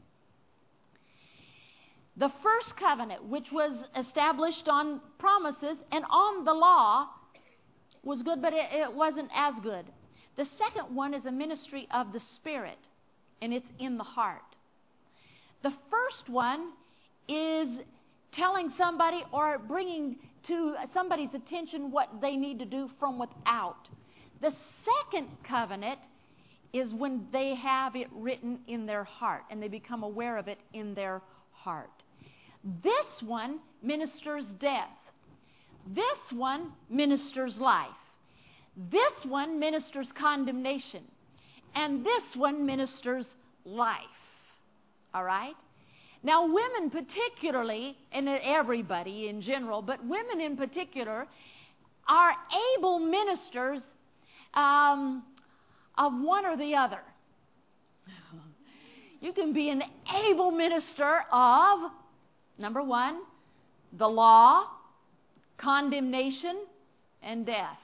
The first covenant, which was established on promises and on the law, was good, but it wasn't as good. The second one is a ministry of the Spirit, and it's in the heart. The first one is telling somebody or bringing to somebody's attention what they need to do from without. The second covenant is when they have it written in their heart and they become aware of it in their heart. This one ministers death. This one ministers life. This one ministers condemnation. And this one ministers life. All right? Now, women particularly, and everybody in general, but women in particular, are able ministers of one or the other. You can be an able minister of, number one, the law, condemnation, and death.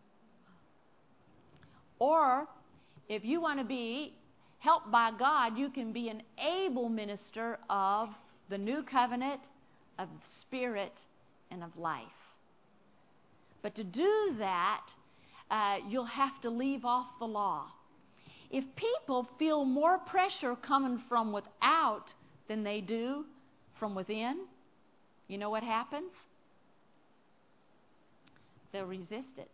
Or, if you want to be helped by God, you can be an able minister of the new covenant, of spirit, and of life. But to do that, you'll have to leave off the law. If people feel more pressure coming from without than they do from within, you know what happens? They'll resist it.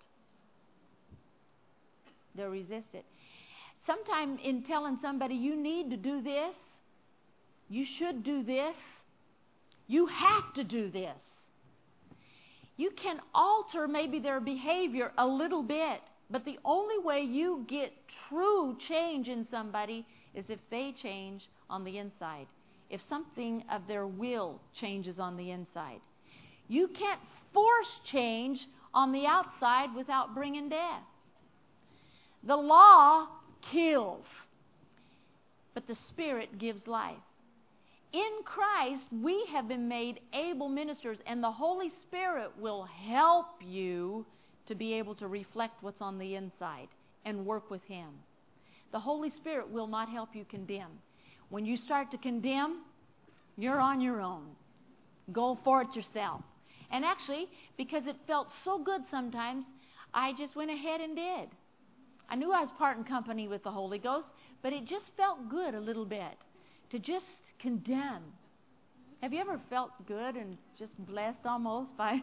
They'll resist it. Sometime in telling somebody, you need to do this, you should do this, you have to do this. You can alter maybe their behavior a little bit, but the only way you get true change in somebody is if they change on the inside. If something of their will changes on the inside. You can't force change on the outside without bringing death. The law kills, but the Spirit gives life. In Christ, we have been made able ministers, and the Holy Spirit will help you to be able to reflect what's on the inside and work with Him. The Holy Spirit will not help you condemn. When you start to condemn, you're on your own. Go for it yourself. And actually, because it felt so good sometimes, I just went ahead and did. I knew I was parting company with the Holy Ghost, but it just felt good a little bit to just condemn. Have you ever felt good and just blessed almost by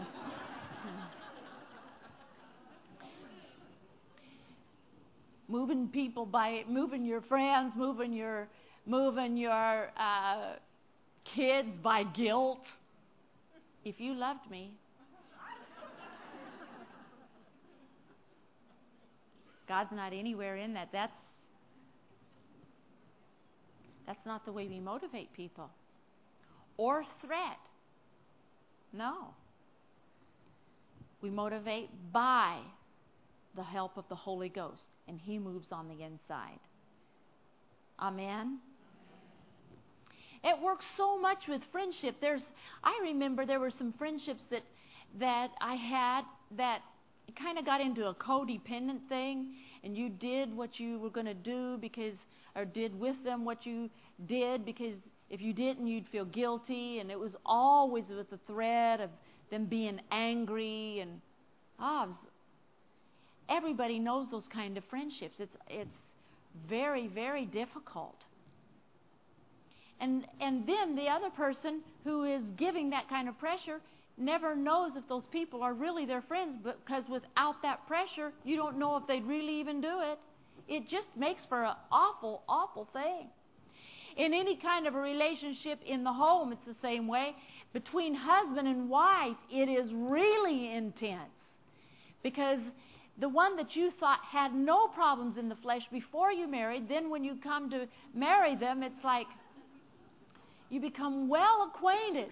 moving people, by moving your friends, moving your kids by guilt? If you loved me, God's not anywhere in that. That's not the way we motivate people. Or threat. No. We motivate by the help of the Holy Ghost, and He moves on the inside. Amen? It works so much with friendship. I remember there were some friendships that I had that kind of got into a codependent thing, and you did what you were going to do or did with them what you did, because if you didn't, you'd feel guilty, and it was always with the threat of them being angry, and everybody knows those kind of friendships. It's very, very difficult. And then the other person who is giving that kind of pressure never knows if those people are really their friends, because without that pressure, you don't know if they'd really even do it. It just makes for an awful, awful thing. In any kind of a relationship in the home, it's the same way. Between husband and wife, it is really intense. Because the one that you thought had no problems in the flesh before you married, then when you come to marry them, it's like you become well acquainted.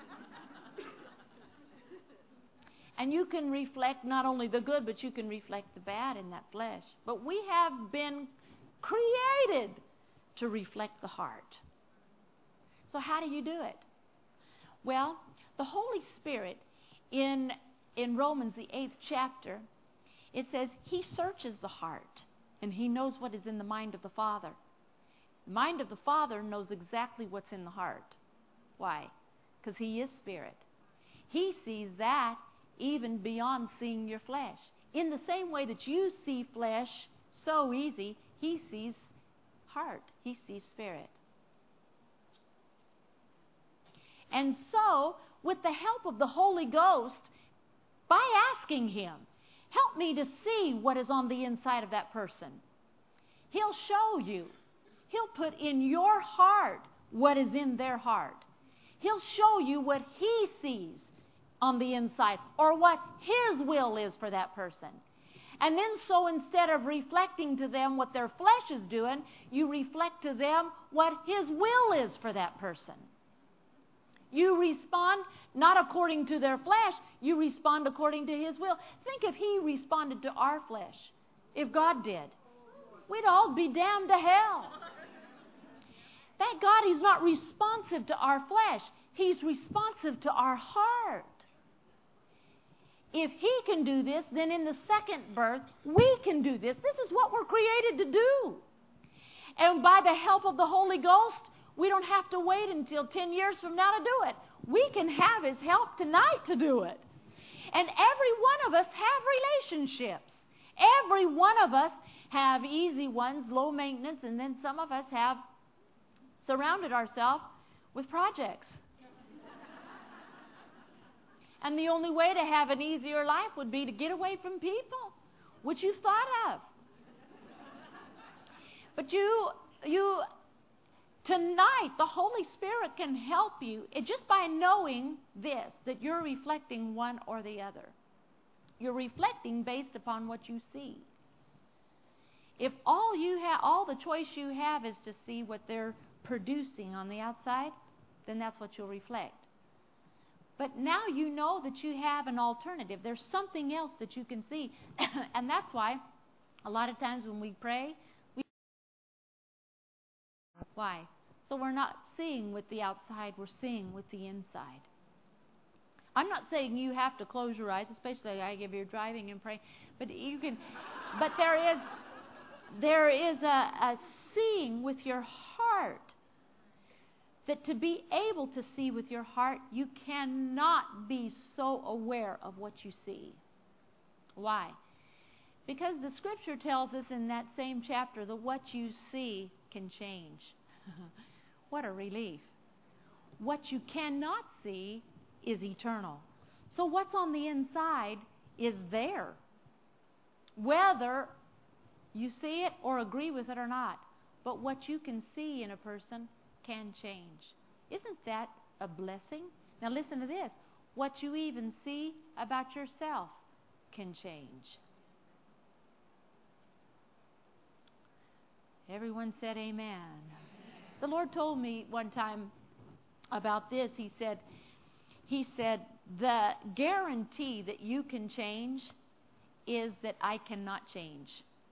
And you can reflect not only the good, but you can reflect the bad in that flesh. But we have been created to reflect the heart. So how do you do it? Well, the Holy Spirit in Romans, the 8th chapter, it says He searches the heart, and He knows what is in the mind of the Father. The mind of the Father knows exactly what's in the heart. Why? Because He is Spirit. He sees that even beyond seeing your flesh. In the same way that you see flesh so easy, He sees heart. He sees spirit. And so, with the help of the Holy Ghost, by asking Him, help me to see what is on the inside of that person, He'll show you. He'll put in your heart what is in their heart. He'll show you what He sees on the inside, or what His will is for that person. And then so instead of reflecting to them what their flesh is doing, you reflect to them what His will is for that person. You respond not according to their flesh, you respond according to His will. Think if He responded to our flesh, if God did. We'd all be damned to hell. Thank God He's not responsive to our flesh. He's responsive to our heart. If He can do this, then in the second birth, we can do this. This is what we're created to do. And by the help of the Holy Ghost, we don't have to wait until 10 years from now to do it. We can have His help tonight to do it. And every one of us have relationships. Every one of us have easy ones, low maintenance, and then some of us have surrounded ourselves with projects. And the only way to have an easier life would be to get away from people, which you've thought of. But tonight, the Holy Spirit can help you just by knowing this, that you're reflecting one or the other. You're reflecting based upon what you see. If all the choice you have is to see what they're producing on the outside, then that's what you'll reflect. But now you know that you have an alternative. There's something else that you can see. And that's why a lot of times when we pray, why? So we're not seeing with the outside, we're seeing with the inside. I'm not saying you have to close your eyes, especially like if you're driving and praying, but you can. But there is a seeing with your heart. That to be able to see with your heart, you cannot be so aware of what you see. Why? Because the Scripture tells us in that same chapter that what you see can change. What a relief. What you cannot see is eternal. So what's on the inside is there. Whether you see it or agree with it or not. But what you can see in a person can change. Isn't that a blessing? Now listen to this. What you even see about yourself can change. Everyone said amen. The Lord told me one time about this. He said, the guarantee that you can change is that I cannot change.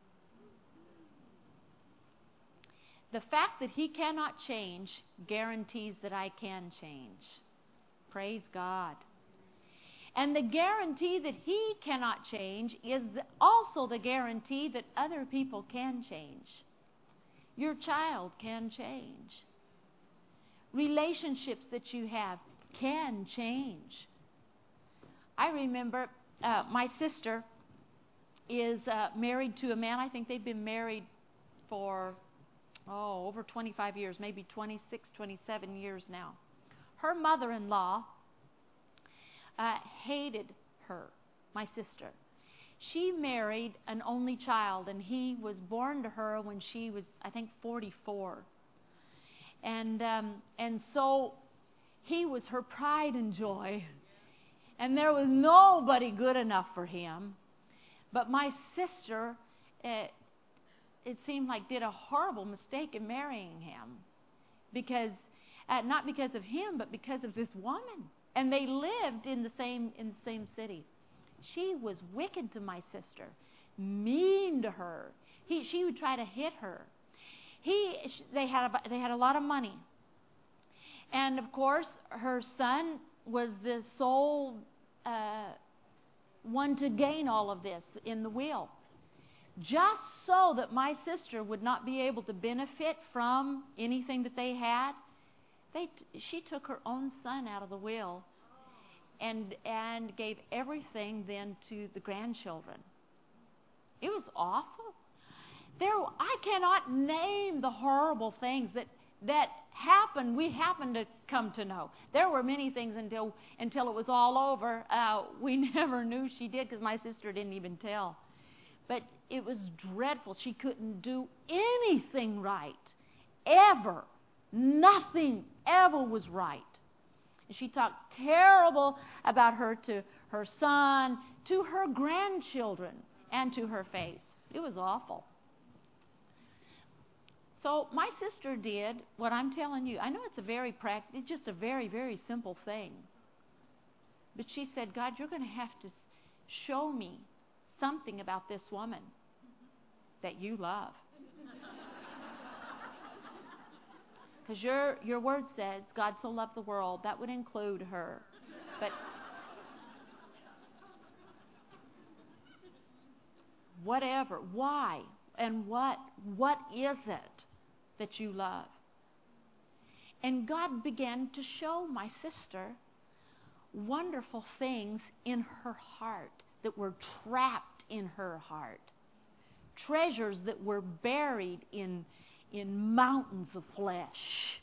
The fact that He cannot change guarantees that I can change. Praise God. And the guarantee that He cannot change is also the guarantee that other people can change. Your child can change. Relationships that you have can change. I remember my sister is married to a man. I think they've been married for over 25 years, maybe 26, 27 years now. Her mother-in-law hated her, my sister. She married an only child, and he was born to her when she was, I think, 44. And so he was her pride and joy. And there was nobody good enough for him. But my sister, it seemed like did a horrible mistake in marrying him, because not because of him, but because of this woman. And they lived in the same city. She was wicked to my sister, mean to her. She would try to hit her. They had a lot of money, and of course her son was the sole one to gain all of this in the will. Just so that my sister would not be able to benefit from anything that they had, she took her own son out of the will and gave everything then to the grandchildren. It was awful. I cannot name the horrible things that happened. We happened to come to know. There were many things until it was all over. We never knew she did because my sister didn't even tell. But it was dreadful. She couldn't do anything right. Ever. Nothing ever was right. And she talked terrible about her to her son, to her grandchildren, and to her face. It was awful. So my sister did what I'm telling you. I know it's just a very, very simple thing. But she said, God, you're going to have to show me something about this woman that you love. Because your word says, God so loved the world. That would include her. But whatever, why, and what is it that you love? And God began to show my sister wonderful things in her heart that were trapped in her heart. Treasures that were buried in mountains of flesh.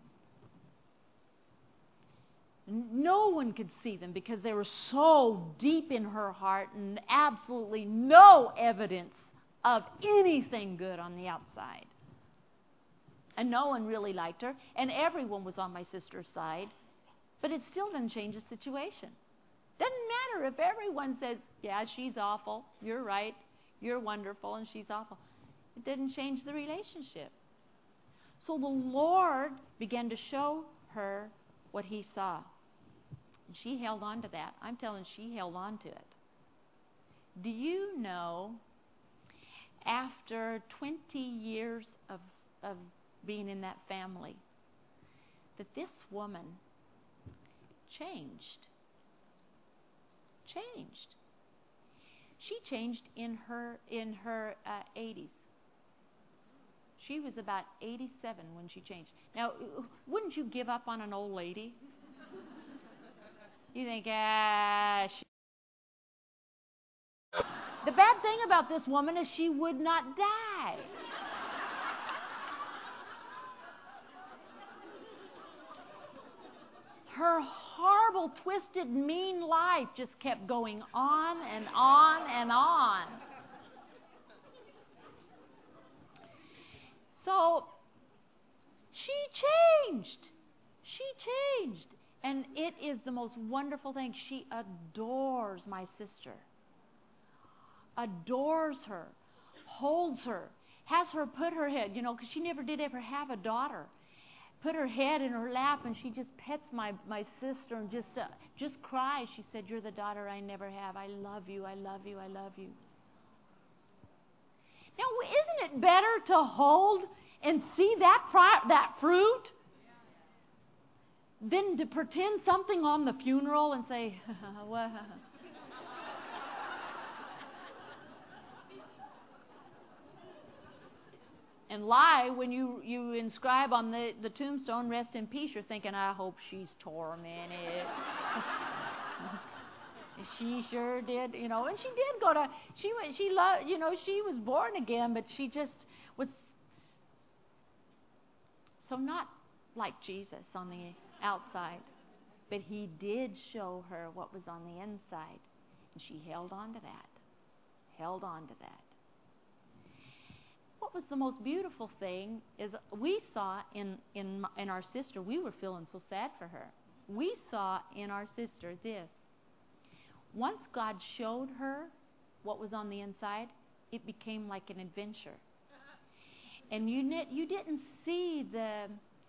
No one could see them because they were so deep in her heart and absolutely no evidence of anything good on the outside. And no one really liked her, and everyone was on my sister's side. But it still didn't change the situation. Doesn't matter if everyone says, yeah, she's awful, you're right, you're wonderful, and she's awful. It didn't change the relationship. So the Lord began to show her what He saw. And she held on to that. I'm telling you, she held on to it. Do you know, after 20 years of being in that family, that this woman changed? She changed in her 80s. She was about 87 when she changed. Now, wouldn't you give up on an old lady? You think, The bad thing about this woman is she would not die. Her horrible, twisted, mean life just kept going on and on and on. So, she changed. And it is the most wonderful thing. She adores my sister. Adores her. Holds her. Has her put her head, because she never did ever have a daughter. Put her head in her lap, and she just pets my sister and just cries. She said, you're the daughter I never have. I love you, I love you, I love you. Now, isn't it better to hold and see that fruit than to pretend something on the funeral and say, well, and lie when you inscribe on the tombstone, rest in peace? You're thinking, I hope she's tormented. She sure did, and she did go to, she loved, she was born again, but she just was so not like Jesus on the outside. But He did show her what was on the inside, and she held on to that. What was the most beautiful thing is we saw in our sister, we were feeling so sad for her. We saw in our sister this. Once God showed her what was on the inside, it became like an adventure. And you didn't see the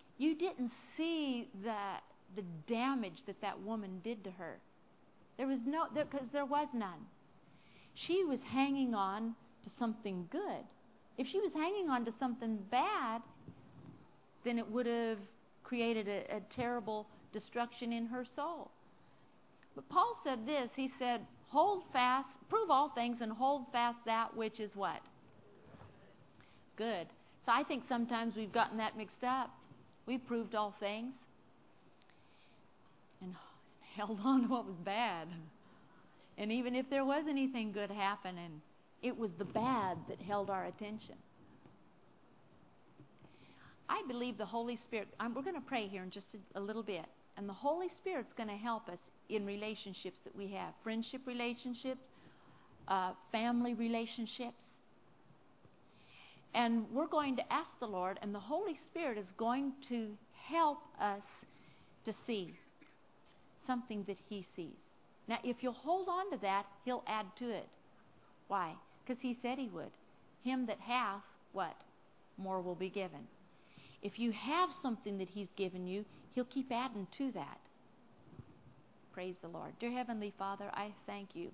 damage that woman did to her. Because there was none. She was hanging on to something good. If she was hanging on to something bad, then it would have created a terrible destruction in her soul. But Paul said this. He said, hold fast, prove all things, and hold fast that which is what? Good. So I think sometimes we've gotten that mixed up. We've proved all things and held on to what was bad. And even if there was anything good happening, It was the bad that held our attention. I believe the Holy Spirit, we're going to pray here in just a little bit, and the Holy Spirit's going to help us in relationships that we have, friendship relationships, family relationships. And we're going to ask the Lord, and the Holy Spirit is going to help us to see something that He sees. Now, if you'll hold on to that, He'll add to it. Why? Because He said He would. Him that hath, what? More will be given. If you have something that He's given you, He'll keep adding to that. Praise the Lord. Dear Heavenly Father, I thank You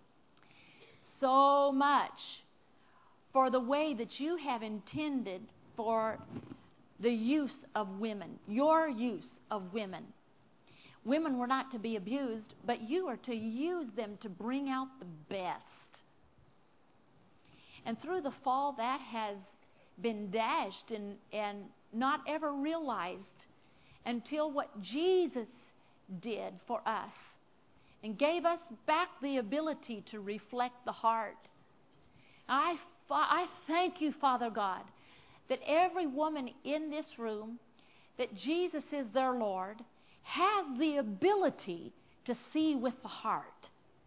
so much for the way that You have intended for the use of women, Your use of women. Women were not to be abused, but You are to use them to bring out the best. And through the fall, that has been dashed and not ever realized until what Jesus did for us and gave us back the ability to reflect the heart. I thank You, Father God, that every woman in this room, that Jesus is their Lord, has the ability to see with the heart.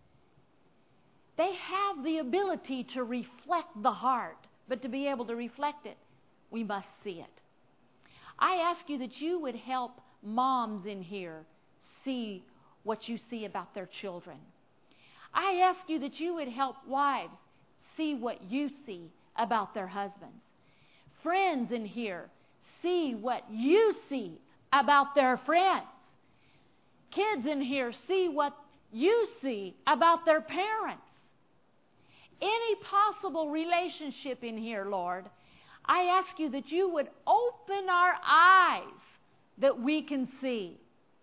They have the ability to reflect the heart, but to be able to reflect it, we must see it. I ask You that You would help moms in here see what You see about their children. I ask You that You would help wives see what You see about their husbands. Friends in here see what You see about their friends. Kids in here see what You see about their parents. Any possible relationship in here, Lord, I ask You that You would open our eyes that we can see.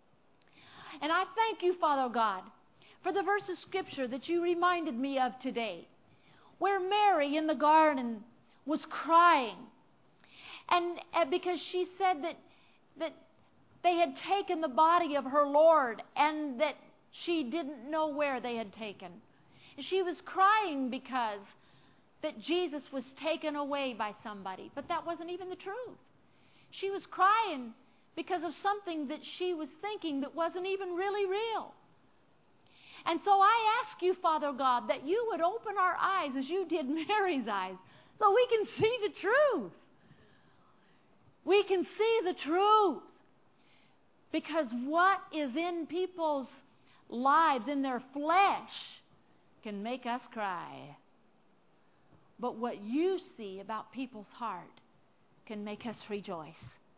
And I thank You, Father God, for the verse of Scripture that You reminded me of today, where Mary in the garden was crying, and because she said that they had taken the body of her Lord and that she didn't know where they had taken. And she was crying because that Jesus was taken away by somebody. But that wasn't even the truth. She was crying because of something that she was thinking that wasn't even really real. And so I ask You, Father God, that You would open our eyes as You did Mary's eyes so we can see the truth. We can see the truth. Because what is in people's lives, in their flesh, can make us cry. But what You see about people's heart can make us rejoice.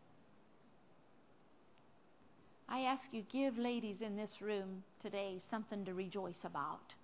I ask You, give ladies in this room today something to rejoice about.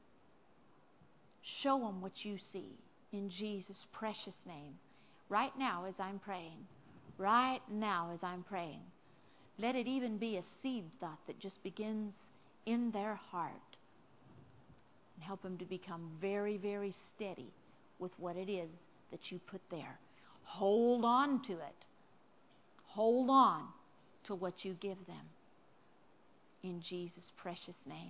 Show them what You see in Jesus' precious name. Right now as I'm praying. Right now as I'm praying. Let it even be a seed thought that just begins in their heart. And help them to become very, very steady with what it is that You put there. Hold on to it. Hold on to what You give them. In Jesus' precious name.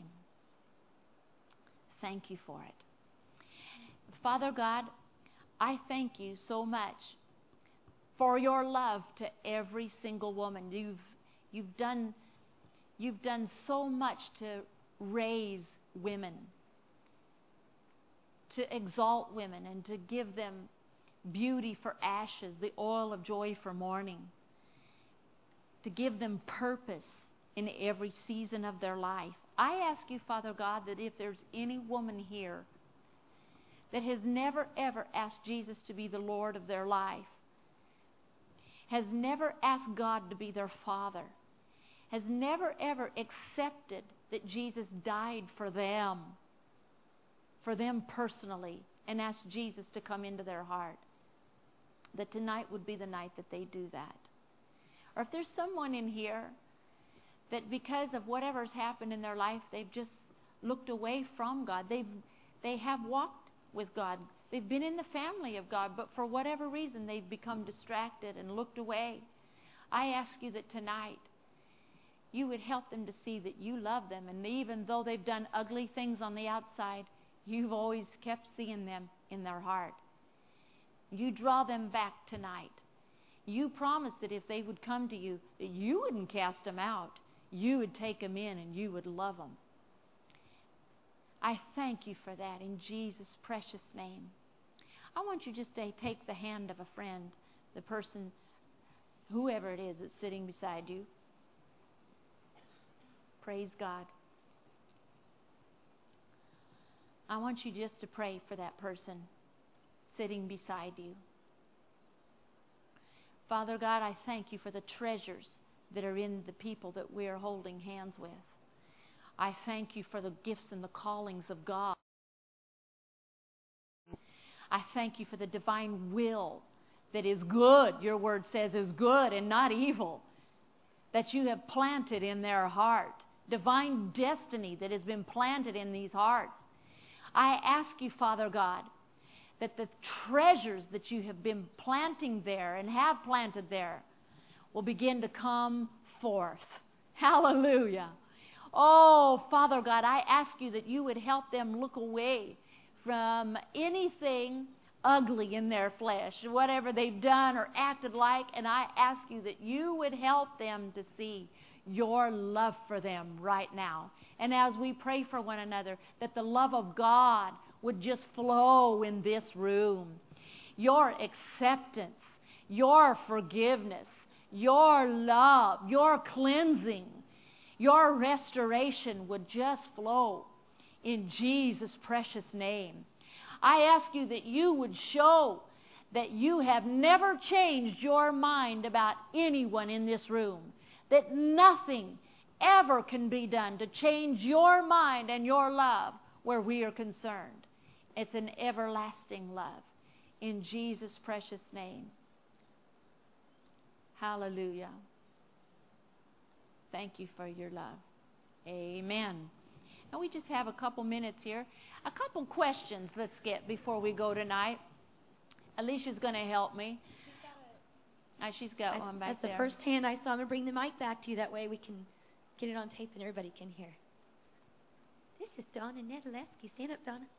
Thank You for it. Father God, I thank You so much for Your love to every single woman. You've done so much to raise women, to exalt women, and to give them beauty for ashes, the oil of joy for mourning, to give them purpose in every season of their life. I ask You, Father God, that if there's any woman here that has never ever asked Jesus to be the Lord of their life, has never asked God to be their Father, has never ever accepted that Jesus died for them personally, and asked Jesus to come into their heart, that tonight would be the night that they do that. Or if there's someone in here that because of whatever's happened in their life, they've just looked away from God. They have walked with God. They've been in the family of God, but for whatever reason, they've become distracted and looked away. I ask You that tonight, You would help them to see that You love them, and even though they've done ugly things on the outside, You've always kept seeing them in their heart. You draw them back tonight. You promised that if they would come to you, that you wouldn't cast them out. You would take them in and you would love them. I thank you for that in Jesus' precious name. I want you just to take the hand of a friend, the person, whoever it is that's sitting beside you. Praise God. I want you just to pray for that person sitting beside you. Father God, I thank you for the treasures that are in the people that we are holding hands with. I thank you for the gifts and the callings of God. I thank you for the divine will that is good, your word says is good and not evil, that you have planted in their heart. Divine destiny that has been planted in these hearts. I ask you, Father God, that the treasures that you have been planting there and have planted there will begin to come forth. Hallelujah. Oh, Father God, I ask you that you would help them look away from anything ugly in their flesh, whatever they've done or acted like, and I ask you that you would help them to see your love for them right now. And as we pray for one another, that the love of God would just flow in this room. Your acceptance, your forgiveness, your love, your cleansing, your restoration would just flow in Jesus' precious name. I ask you that you would show that you have never changed your mind about anyone in this room, that nothing ever can be done to change your mind and your love where we are concerned. It's an everlasting love. In Jesus' precious name. Hallelujah. Thank you for your love. Amen. And we just have a couple minutes here. A couple questions let's get before we go tonight. Alicia's going to help me. She's got one back there. That's the first hand I saw. I'm going to bring the mic back to you. That way we can get it on tape and everybody can hear. This is Donna Nedalewski. Stand up, Donna.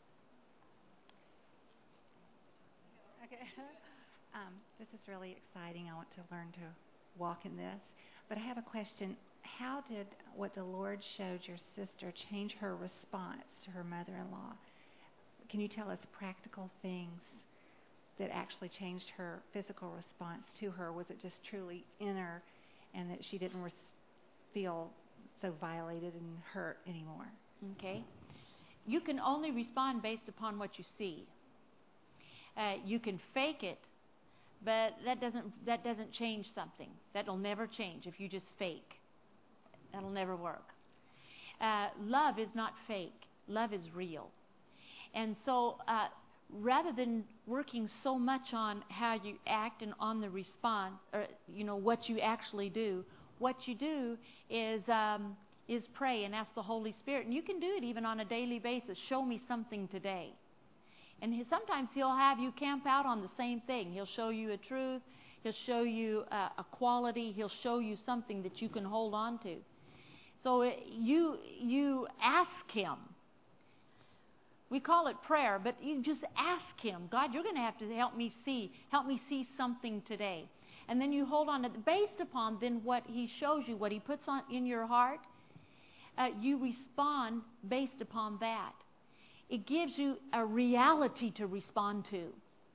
Okay. This is really exciting. I want to learn to walk in this. But I have a question. How did what the Lord showed your sister change her response to her mother-in-law? Can you tell us practical things that actually changed her physical response to her? Was it just truly inner and that she didn't feel so violated and hurt anymore? Okay. You can only respond based upon what you see. You can fake it, but that doesn't change something. That'll never change if you just fake. That'll never work. Love is not fake. Love is real. And so rather than working so much on how you act and on the response, or what you actually do, what you do is pray and ask the Holy Spirit. And you can do it even on a daily basis. Show me something today. And sometimes He'll have you camp out on the same thing. He'll show you a truth. He'll show you a quality. He'll show you something that you can hold on to. So you ask Him. We call it prayer, but you just ask Him, God, you're going to have to help me see something today. And then you hold on to it. Based upon then what He shows you, what He puts on in your heart, you respond based upon that. It gives you a reality to respond to.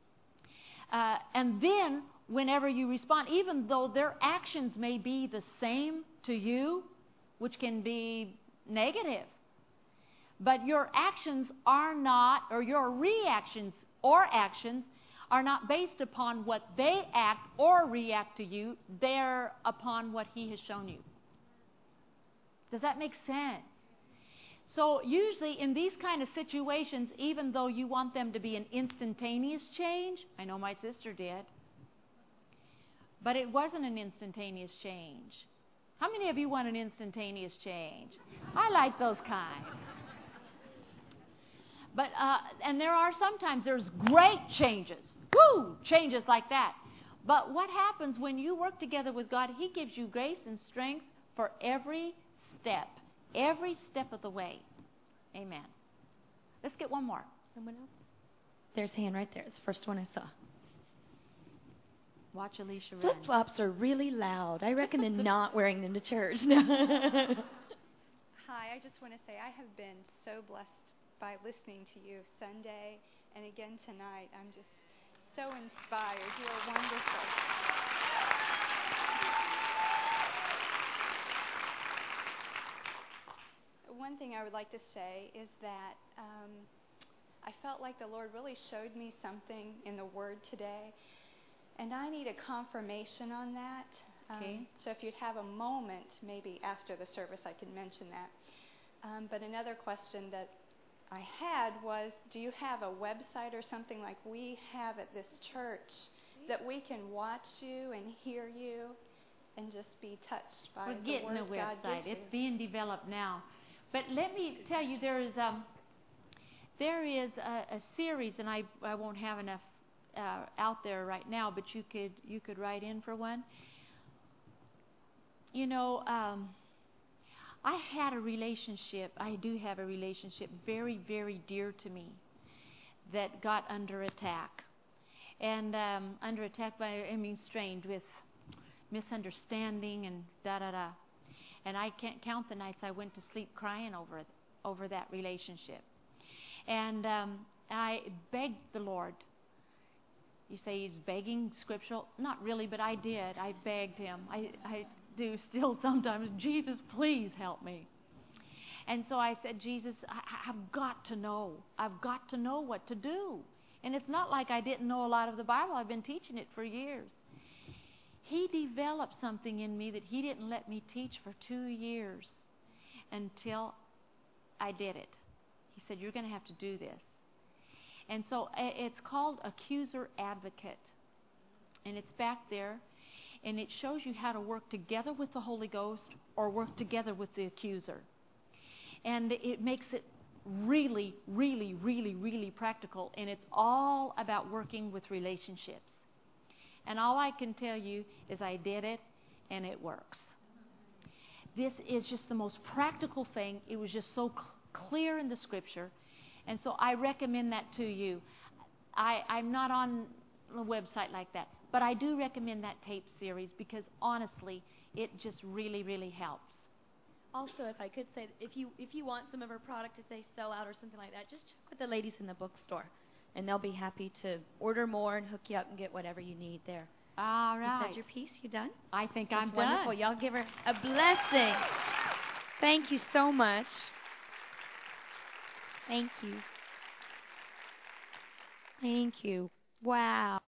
And then whenever you respond, even though their actions may be the same to you, which can be negative, but your actions are not, or your reactions or actions are not based upon what they act or react to you. They're upon what He has shown you. Does that make sense? So usually in these kind of situations, even though you want them to be an instantaneous change, I know my sister did, but it wasn't an instantaneous change. How many of you want an instantaneous change? I like those kind. But and there are sometimes there's great changes. Woo! Changes like that. But what happens when you work together with God, He gives you grace and strength for every step of the way. Amen. Let's get one more. Someone else? There's a hand right there. It's the first one I saw. Watch Alicia Wren. Flip-flops are really loud. I recommend not wearing them to church. Hi, I just want to say I have been so blessed by listening to you Sunday and again tonight. I'm just so inspired. You are wonderful. One thing I would like to say is that I felt like the Lord really showed me something in the Word today, and I need a confirmation on that. Okay. So if you'd have a moment, maybe after the service, I can mention that. But another question that I had was, do you have a website or something like we have at this church that we can watch you and hear you and just be touched by We're the getting Word a God website. gives you? It's being developed now. But let me tell you, there is a series, and I won't have enough out there right now, but you could write in for one. You know, I had a relationship. I do have a relationship very, very dear to me that got under attack, and under attack strained with misunderstanding and da-da-da. And I can't count the nights I went to sleep crying over that relationship. And I begged the Lord. You say he's begging scriptural? Not really, but I did. I begged him. I do still sometimes. Jesus, please help me. And so I said, Jesus, I've got to know. I've got to know what to do. And it's not like I didn't know a lot of the Bible. I've been teaching it for years. He developed something in me that he didn't let me teach for 2 years until I did it. He said, you're going to have to do this. And so it's called Accuser Advocate. And it's back there. And it shows you how to work together with the Holy Ghost or work together with the accuser. And it makes it really, really, really, really practical. And it's all about working with relationships. And all I can tell you is I did it, and it works. This is just the most practical thing. It was just so clear in the Scripture. And so I recommend that to you. I'm not on a website like that, but I do recommend that tape series because, honestly, it just really, really helps. Also, if I could say, if you want some of her product if they sell out or something like that, just check with the ladies in the bookstore. And they'll be happy to order more and hook you up and get whatever you need there. All right. You said your piece? You done? I think That's I'm wonderful. done. Y'all give her a blessing. Thank you so much. Thank you. Thank you. Wow.